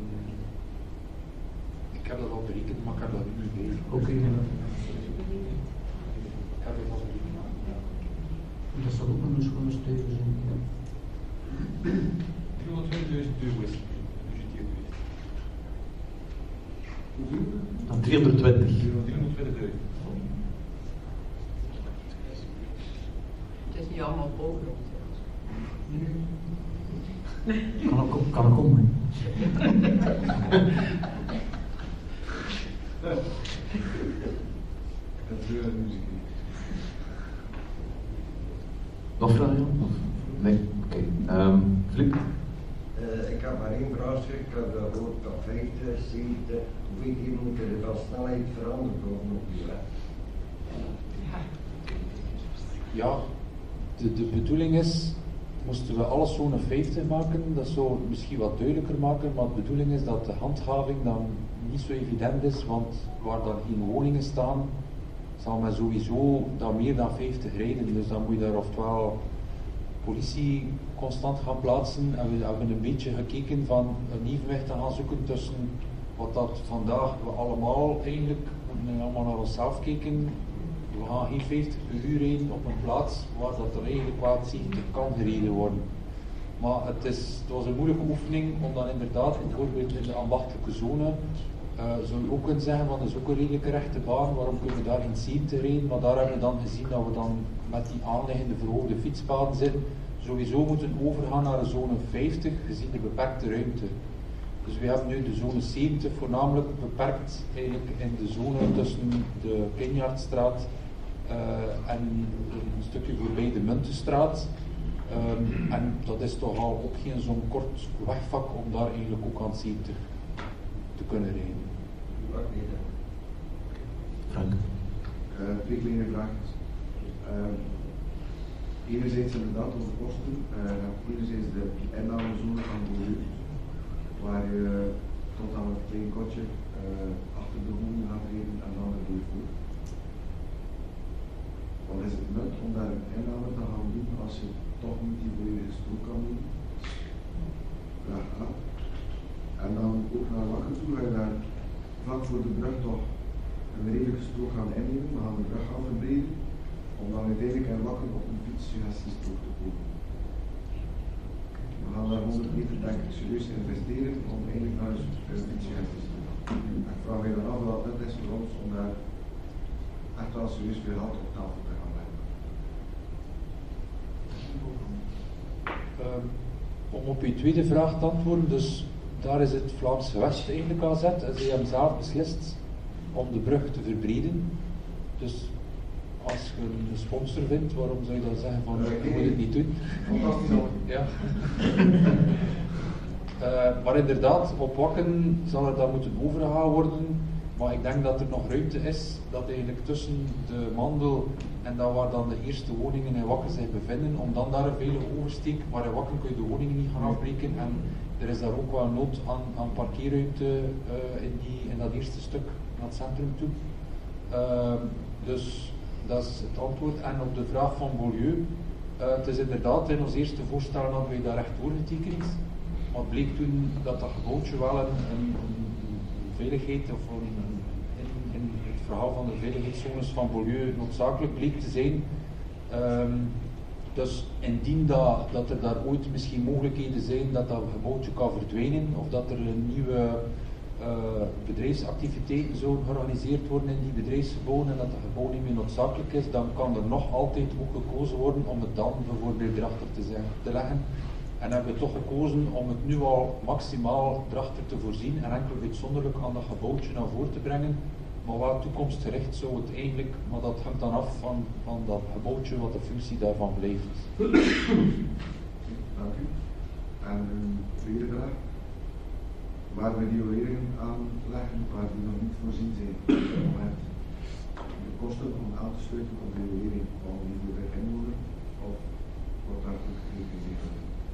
ik heb dat al berekend, maar ik heb dat niet bij. Oké. Okay. Ik heb dat al berekend. Dat zal ook een schone steunen zijn. Ja. driehonderdtwintigduizend euro is Dan driehonderdtwintig. driehonderdtwintigduizend. Het is niet allemaal bovenop. Kan ook, kan ook om. Nog vragen? Nee? Oké. Okay. Um, Filip? Uh, ik heb maar één vraagje. Ik heb gehoord dat vijftig, zeventig, hoeveel keer moet er van snelheid veranderd worden op die weg? Ja, de, de bedoeling is, moesten we alles zone vijftig maken, dat zou het misschien wat duidelijker maken, maar de bedoeling is dat de handhaving dan niet zo evident is, want waar dan geen woningen staan, zal men sowieso dan meer dan vijftig rijden, dus dan moet je daar oftewel politie constant gaan plaatsen. En we hebben een beetje gekeken van een evenwicht te gaan zoeken tussen wat dat vandaag we allemaal eigenlijk moeten allemaal naar onszelf kijken. We gaan geen vijftig per uur rijden op een plaats waar dat er eigenlijk wel zeventig kan gereden worden. Maar het, is, het was een moeilijke oefening om dan inderdaad, bijvoorbeeld in de ambachtelijke zone, uh, zou je ook kunnen zeggen van dat is ook een redelijke rechte baan, waarom kunnen we daar geen zeventig rijden, maar daar hebben we dan gezien dat we dan met die aanliggende verhoogde fietspaden zitten, sowieso moeten overgaan naar de zone vijftig, gezien de beperkte ruimte. Dus we hebben nu de zone zeventig voornamelijk beperkt eigenlijk in de zone tussen de Pinjaardstraat uh, en een stukje voorbij de Muntenstraat. Um, en dat is toch al ook geen zo'n kort wegvak om daar eigenlijk ook aan zeventig te kunnen rijden. Frank? Uh, twee kleine vraagjes. Uh, enerzijds inderdaad over kosten. Uh, enerzijds de innamezone van Beaulieu, waar je tot aan het klein kotje uh, achter de bomen gaat rijden en dan er door voor. Wat is het nut om daar een inname te gaan doen als je toch niet die volledige strook kan doen? Vraag A. En dan ook naar Wakken toe ga je daar vlak voor de brug toch een redelijke strook gaan innemen, we gaan de brug gaan verbreden, om dan uiteindelijk in Wakken op een fietssuggestiestrook te komen. We gaan daar honderd meter denk ik serieus investeren om eigenlijk naar een fietssuggestiestrook te komen. Ik vraag je dan af wat het is voor ons om daar echt wel serieus veel geld op tafel te gaan leggen. Uh, om op uw tweede vraag te antwoorden, dus daar is het Vlaams Gewest eigenlijk aan zet. En ze hebben zelf beslist om de brug te verbreden. Dus als je een sponsor vindt, waarom zou je dan zeggen van je moet het niet doen? Fantastisch hoor. Ja. uh, maar inderdaad, op Wakken zal er dan moeten overgegaan worden. Maar ik denk dat er nog ruimte is dat eigenlijk tussen de Mandel en dat waar dan de eerste woningen in Wakken zich bevinden, om dan daar een veilige oversteek, maar in Wakken kun je de woningen niet gaan afbreken en er is daar ook wel nood aan, aan parkeerruimte uh, in, die, in dat eerste stuk naar het centrum toe. Uh, dus dat is het antwoord. En op de vraag van Beaulieu, uh, het is inderdaad in ons eerste voorstel hadden wij daar recht doorgetekend, maar het bleek toen dat dat gebouwtje wel een, een, een veiligheid of een, in, in het verhaal van de veiligheidszones van Beaulieu noodzakelijk bleek te zijn. Um, dus indien dat, dat er daar ooit misschien mogelijkheden zijn dat dat gebouwtje kan verdwijnen of dat er een nieuwe uh, bedrijfsactiviteiten zouden georganiseerd worden in die bedrijfsgebouwen en dat het gebouw niet meer noodzakelijk is, dan kan er nog altijd ook gekozen worden om het dan bijvoorbeeld erachter te, zijn, te leggen. En hebben we toch gekozen om het nu al maximaal erachter te voorzien en enkel uitzonderlijk aan dat gebouwtje naar voren te brengen. Maar wel toekomstgericht zou het eigenlijk, maar dat hangt dan af van, van dat gebouwtje wat de functie daarvan blijft. Dank u. En een tweede vraag. Waar we rioleringen aanleggen waar die nog niet voorzien zijn op dit moment. De kosten om aan te sluiten op de riolering van die we erin worden, of wordt daar ook gekeken?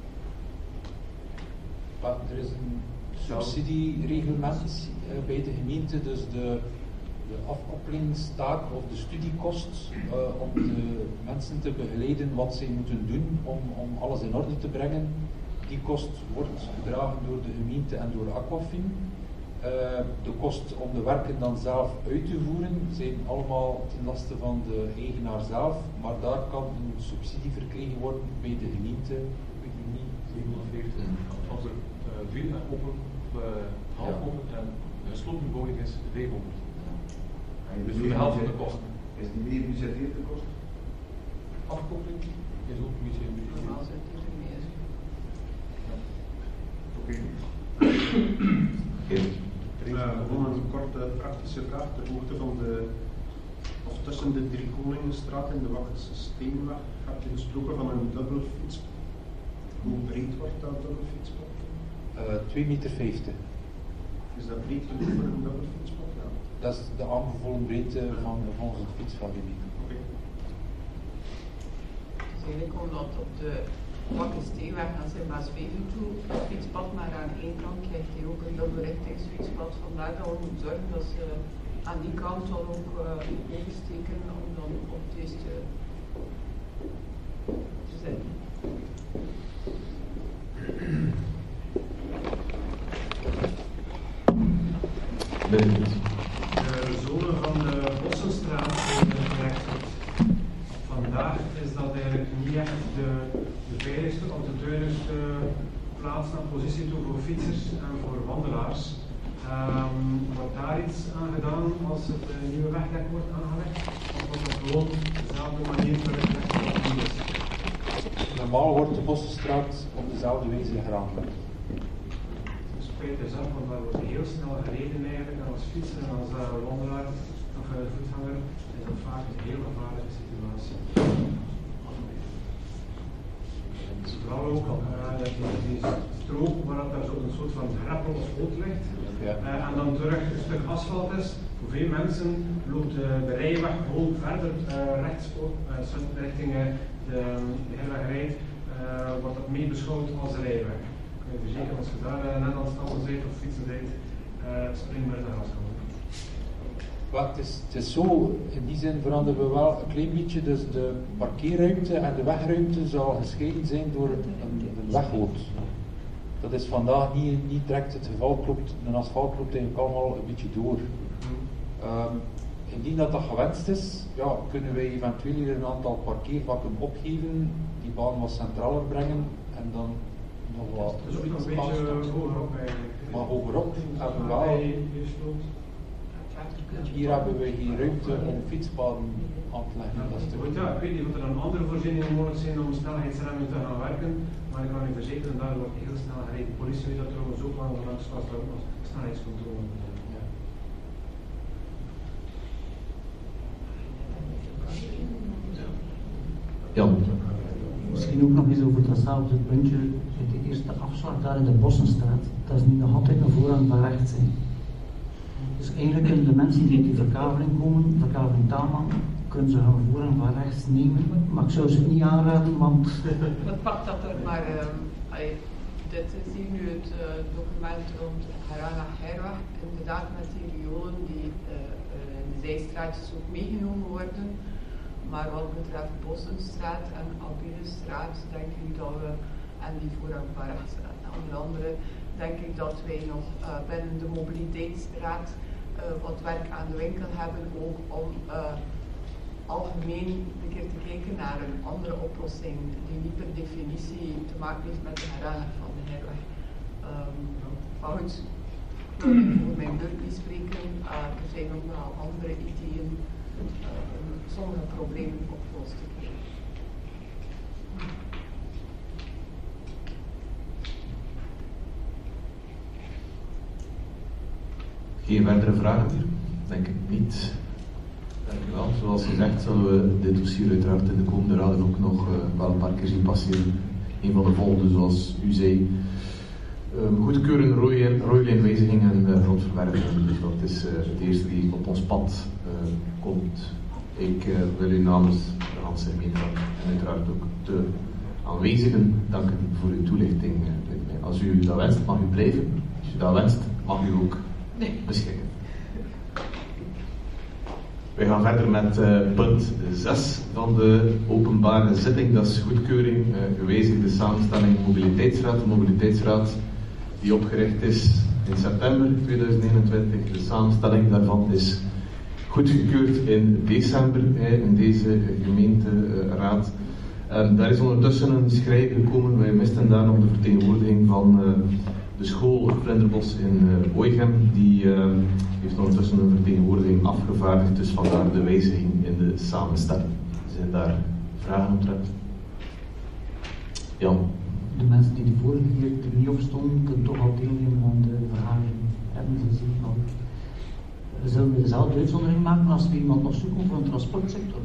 Er is een subsidiereglement uh, bij de gemeente, dus de, de afkoppelingstaak of de studiekost uh, om de mensen te begeleiden wat zij moeten doen om, om alles in orde te brengen, die kost wordt gedragen door de gemeente en door Aquafin. Uh, de kost om de werken dan zelf uit te voeren zijn allemaal ten laste van de eigenaar zelf, maar daar kan een subsidie verkregen worden bij de gemeente. zevenenveertig Als er uh, veel en open, uh, half open en gesloten bouwing is, vijfhonderd. Dus voor de helft van de kosten. Is die meer budgetteerd de kost? Afkoppeling is ook niet zo Normaal zit het er meer. Oké. Uh, gewoon een korte praktische vraag. De hoogte van de, of tussen de Drie Koningenstraat en de Wakkense Steenweg gaat je gesproken van een dubbel fietspad. Hoe breed wordt dat dubbel fietspad? Uh, twee meter vijftig. Is dat breed genoeg voor een dubbel fietspad? Ja. Dat is de aanbevolen breedte van, van het fietsvadgebied. Okay. Dus eigenlijk omdat op de Wakkensteenweg naar Sint-Maasveven toe het fietspad, maar aan één kant krijgt hij ook een dubbelrichtingsfietspad. Vandaar dat we moeten zorgen dat ze aan die kant dan ook uh, oversteken om dan op deze te, te zetten. De zone van de Bossenstraat gelegd wordt. Vandaag is dat eigenlijk niet echt de, de veiligste of de duurste plaats naar positie toe voor fietsers en voor wandelaars. Um, wordt daar iets aan gedaan als het uh, nieuwe wegdek wordt aangelegd? Of wordt dat gewoon dezelfde manier teruggelegd als het nu is? Normaal wordt de Bossenstraat op dezelfde wijze geraamd. Spijt is af, want daar wordt heel snel gereden eigenlijk, en als fietser en als uh, wandelaar of uh, voetganger is dat vaak een heel gevaarlijke situatie. Vooral ook uh, die, die strook waar dat daar zo'n soort van greppel of sloot ligt, ja. uh, en dan terug een stuk asfalt is. Voor veel mensen loopt uh, de rijweg gewoon verder uh, rechts op, uh, richting uh, de, de hele weg rijdt, uh, wordt dat mee beschouwd als de rijweg. Ik kan je verzekeren, als je daar uh, net aan het stappen bent of fietsen bent, uh, spring met de gaskant. Het is, het is zo, in die zin veranderen we wel een klein beetje, dus de parkeerruimte en de wegruimte zal gescheiden zijn door een, een wegloot. Dat is vandaag niet, niet direct het geval, klopt, een asfalt loopt eigenlijk allemaal een beetje door. Um, indien dat, dat gewenst is, ja, kunnen wij eventueel hier een aantal parkeervakken opgeven, die baan wat centraler brengen en dan nog wat. Dus ook een beetje hogerop eigenlijk. Maar hogerop hebben we wel. later kunt je... Hier hebben we geen ruimte om fietspaden aan te leggen. Dat is te Goed, ja, ik weet niet of er dan andere voorzieningen mogelijk zijn om snelheidsremming te gaan werken, maar ik kan u verzekeren, daar wordt heel snel gereden. De politie weet dat trouwens ook wel, langs vast ook nog snelheidscontrole. Ja. Jan. Misschien ook nog eens over datzelfde puntje, de eerste afslag daar in de Bossenstraat, dat is nu nog altijd een voorrang van rechts. Hè. Dus eigenlijk kunnen de mensen die uit die verkavering komen, verkavering Taalman, kunnen ze hun voorrang van rechts nemen, maar ik zou ze het niet aanraden, want... Wat pakt dat er maar, uh, allee, dit is hier nu het uh, document rond Harana Herweg, inderdaad met die riolen die uh, uh, in de zijstraatjes ook meegenomen worden. Maar wat betreft Bossenstraat en Abielestraat denk ik dat we, en die voorrang van rechts, onder andere, denk ik dat wij nog uh, binnen de mobiliteitsraad uh, wat werk aan de winkel hebben, ook om uh, algemeen een keer te kijken naar een andere oplossing die niet per definitie te maken heeft met de herinnering van de herweg. Um, maar goed, ik wil niet voor mijn beurt niet spreken, uh, er zijn ook wel andere ideeën uh, om sommige problemen opgelost te krijgen. Geen verdere vragen hier? Denk ik niet. Dank u wel. Zoals gezegd zullen we dit dossier uiteraard in de komende raden ook nog uh, wel een paar keer zien passeren. Een van de volgende, zoals u zei, um, goedkeuren, rooilijnwijziging en uh, rondverwerving. Dus dat is uh, het eerste die op ons pad uh, komt. Ik uh, wil u namens de Hanse Gemeenteraad en uiteraard ook de aanwezigen danken voor uw toelichting. Uh, Als u dat wenst, mag u blijven. Als u dat wenst, mag u ook beschikken. We gaan verder met uh, punt zes van de openbare zitting. Dat is goedkeuring, uh, gewijzigde samenstelling Mobiliteitsraad. De Mobiliteitsraad die opgericht is in september tweeduizend eenentwintig. De samenstelling daarvan is goedgekeurd in december uh, in deze gemeenteraad. Uh, daar is ondertussen een schrijven gekomen. Wij misten daar nog de vertegenwoordiging van uh, de school Vlinderbos in uh, Oegem. Die uh, heeft ondertussen een vertegenwoordiging afgevaardigd, dus vandaar de wijziging in de samenstelling. Zijn daar vragen omtrent? Jan? De mensen die de vorige keer er niet op stonden, kunnen toch al deelnemen aan de vergadering. Hebben ze gezien van. Zullen we dezelfde uitzondering maken als we iemand nog zoeken voor een transportsector?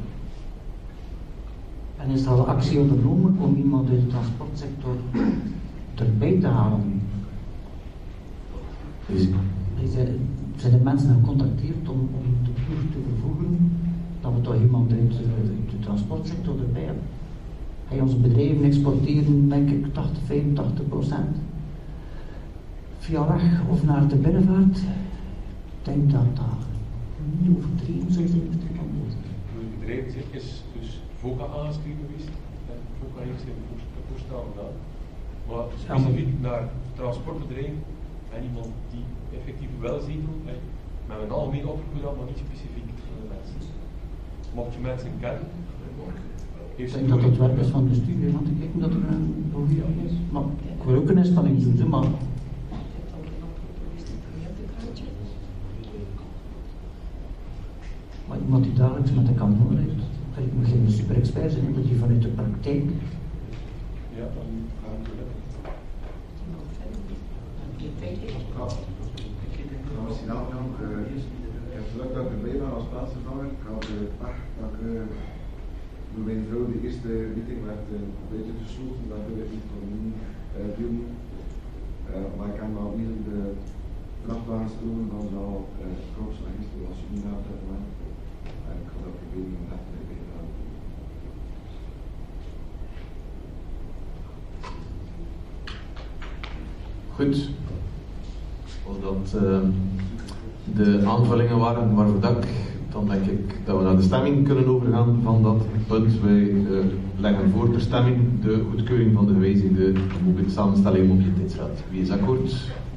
En is er al actie ondernomen om iemand uit de transportsector erbij te halen? Zijn de mensen gecontacteerd om, om de ploeg te vervoegen dat we toch iemand uit de, de transportsector erbij hebben? Hey, onze bedrijven exporteren denk ik tachtig, vijfentachtig procent via weg of naar de binnenvaart. Ik denk dat dat niet overdreven zou zijn. Het bedrijf is dus VOCA aangeschreven geweest. En VOCA heeft zijn voorstel gedaan. Maar specifiek naar transportbedrijf en iemand die effectief wel zetelt, met een algemeen opgevoed, maar niet specifiek voor de mensen. Mocht je mensen kennen, ik denk dat het werk is van de studie, want ik denk dat er een profiel is. Maar ik wil ook een instelling doen, maar... Maar iemand die dagelijks met de kantoor heeft, ik moet geen super-expert zijn, dat die vanuit de praktijk... Ja, dan gaan we het Nou, misschien aangaan. Ik heb geluk dat ik erbij ben als plaatsvervanger. Ik had uh, pech dat ik uh, door mijn vrouw de eerste meeting werd uh, buiten gesloten. Dat wil ik niet van nu uh, doen. Uh, maar ik heb al weer de vrachtwagens komen van de uh, korps en gisteren was niet aan het hebben. En ik ga dat proberen om dat erbij te halen. Goed. Als dat uh, de aanvullingen waren waarvoor dat ik, dan denk ik dat we naar de stemming kunnen overgaan van dat punt. Wij uh, leggen voor ter stemming de goedkeuring van de gewijzigde samenstelling mobiliteitsraad. Wie is akkoord?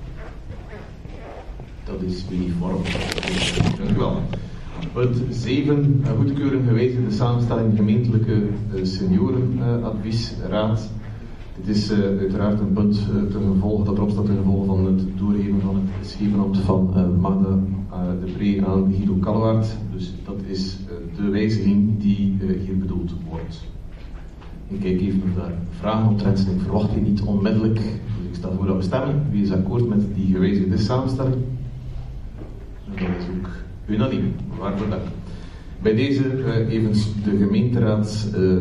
Dat is uniform. Dank u wel. Punt zeven, uh, goedkeuring gewijzigde samenstelling gemeentelijke uh, seniorenadviesraad. Uh, Dit is uh, uiteraard een punt uh, ten gevolge, dat erop staat ten gevolge van het doorgeven van het schepenambt van uh, Magda uh, de Pre aan Guido Kallewaard. Dus dat is uh, de wijziging die uh, hier bedoeld wordt. Ik kijk even of daar vragen omtrent zijn. Ik verwacht die niet onmiddellijk. Dus ik stel voor dat we stemmen. Wie is akkoord met die gewijzigde samenstelling? En dat is ook unaniem. Waarvoor dank. Bij deze uh, even de gemeenteraad. Uh,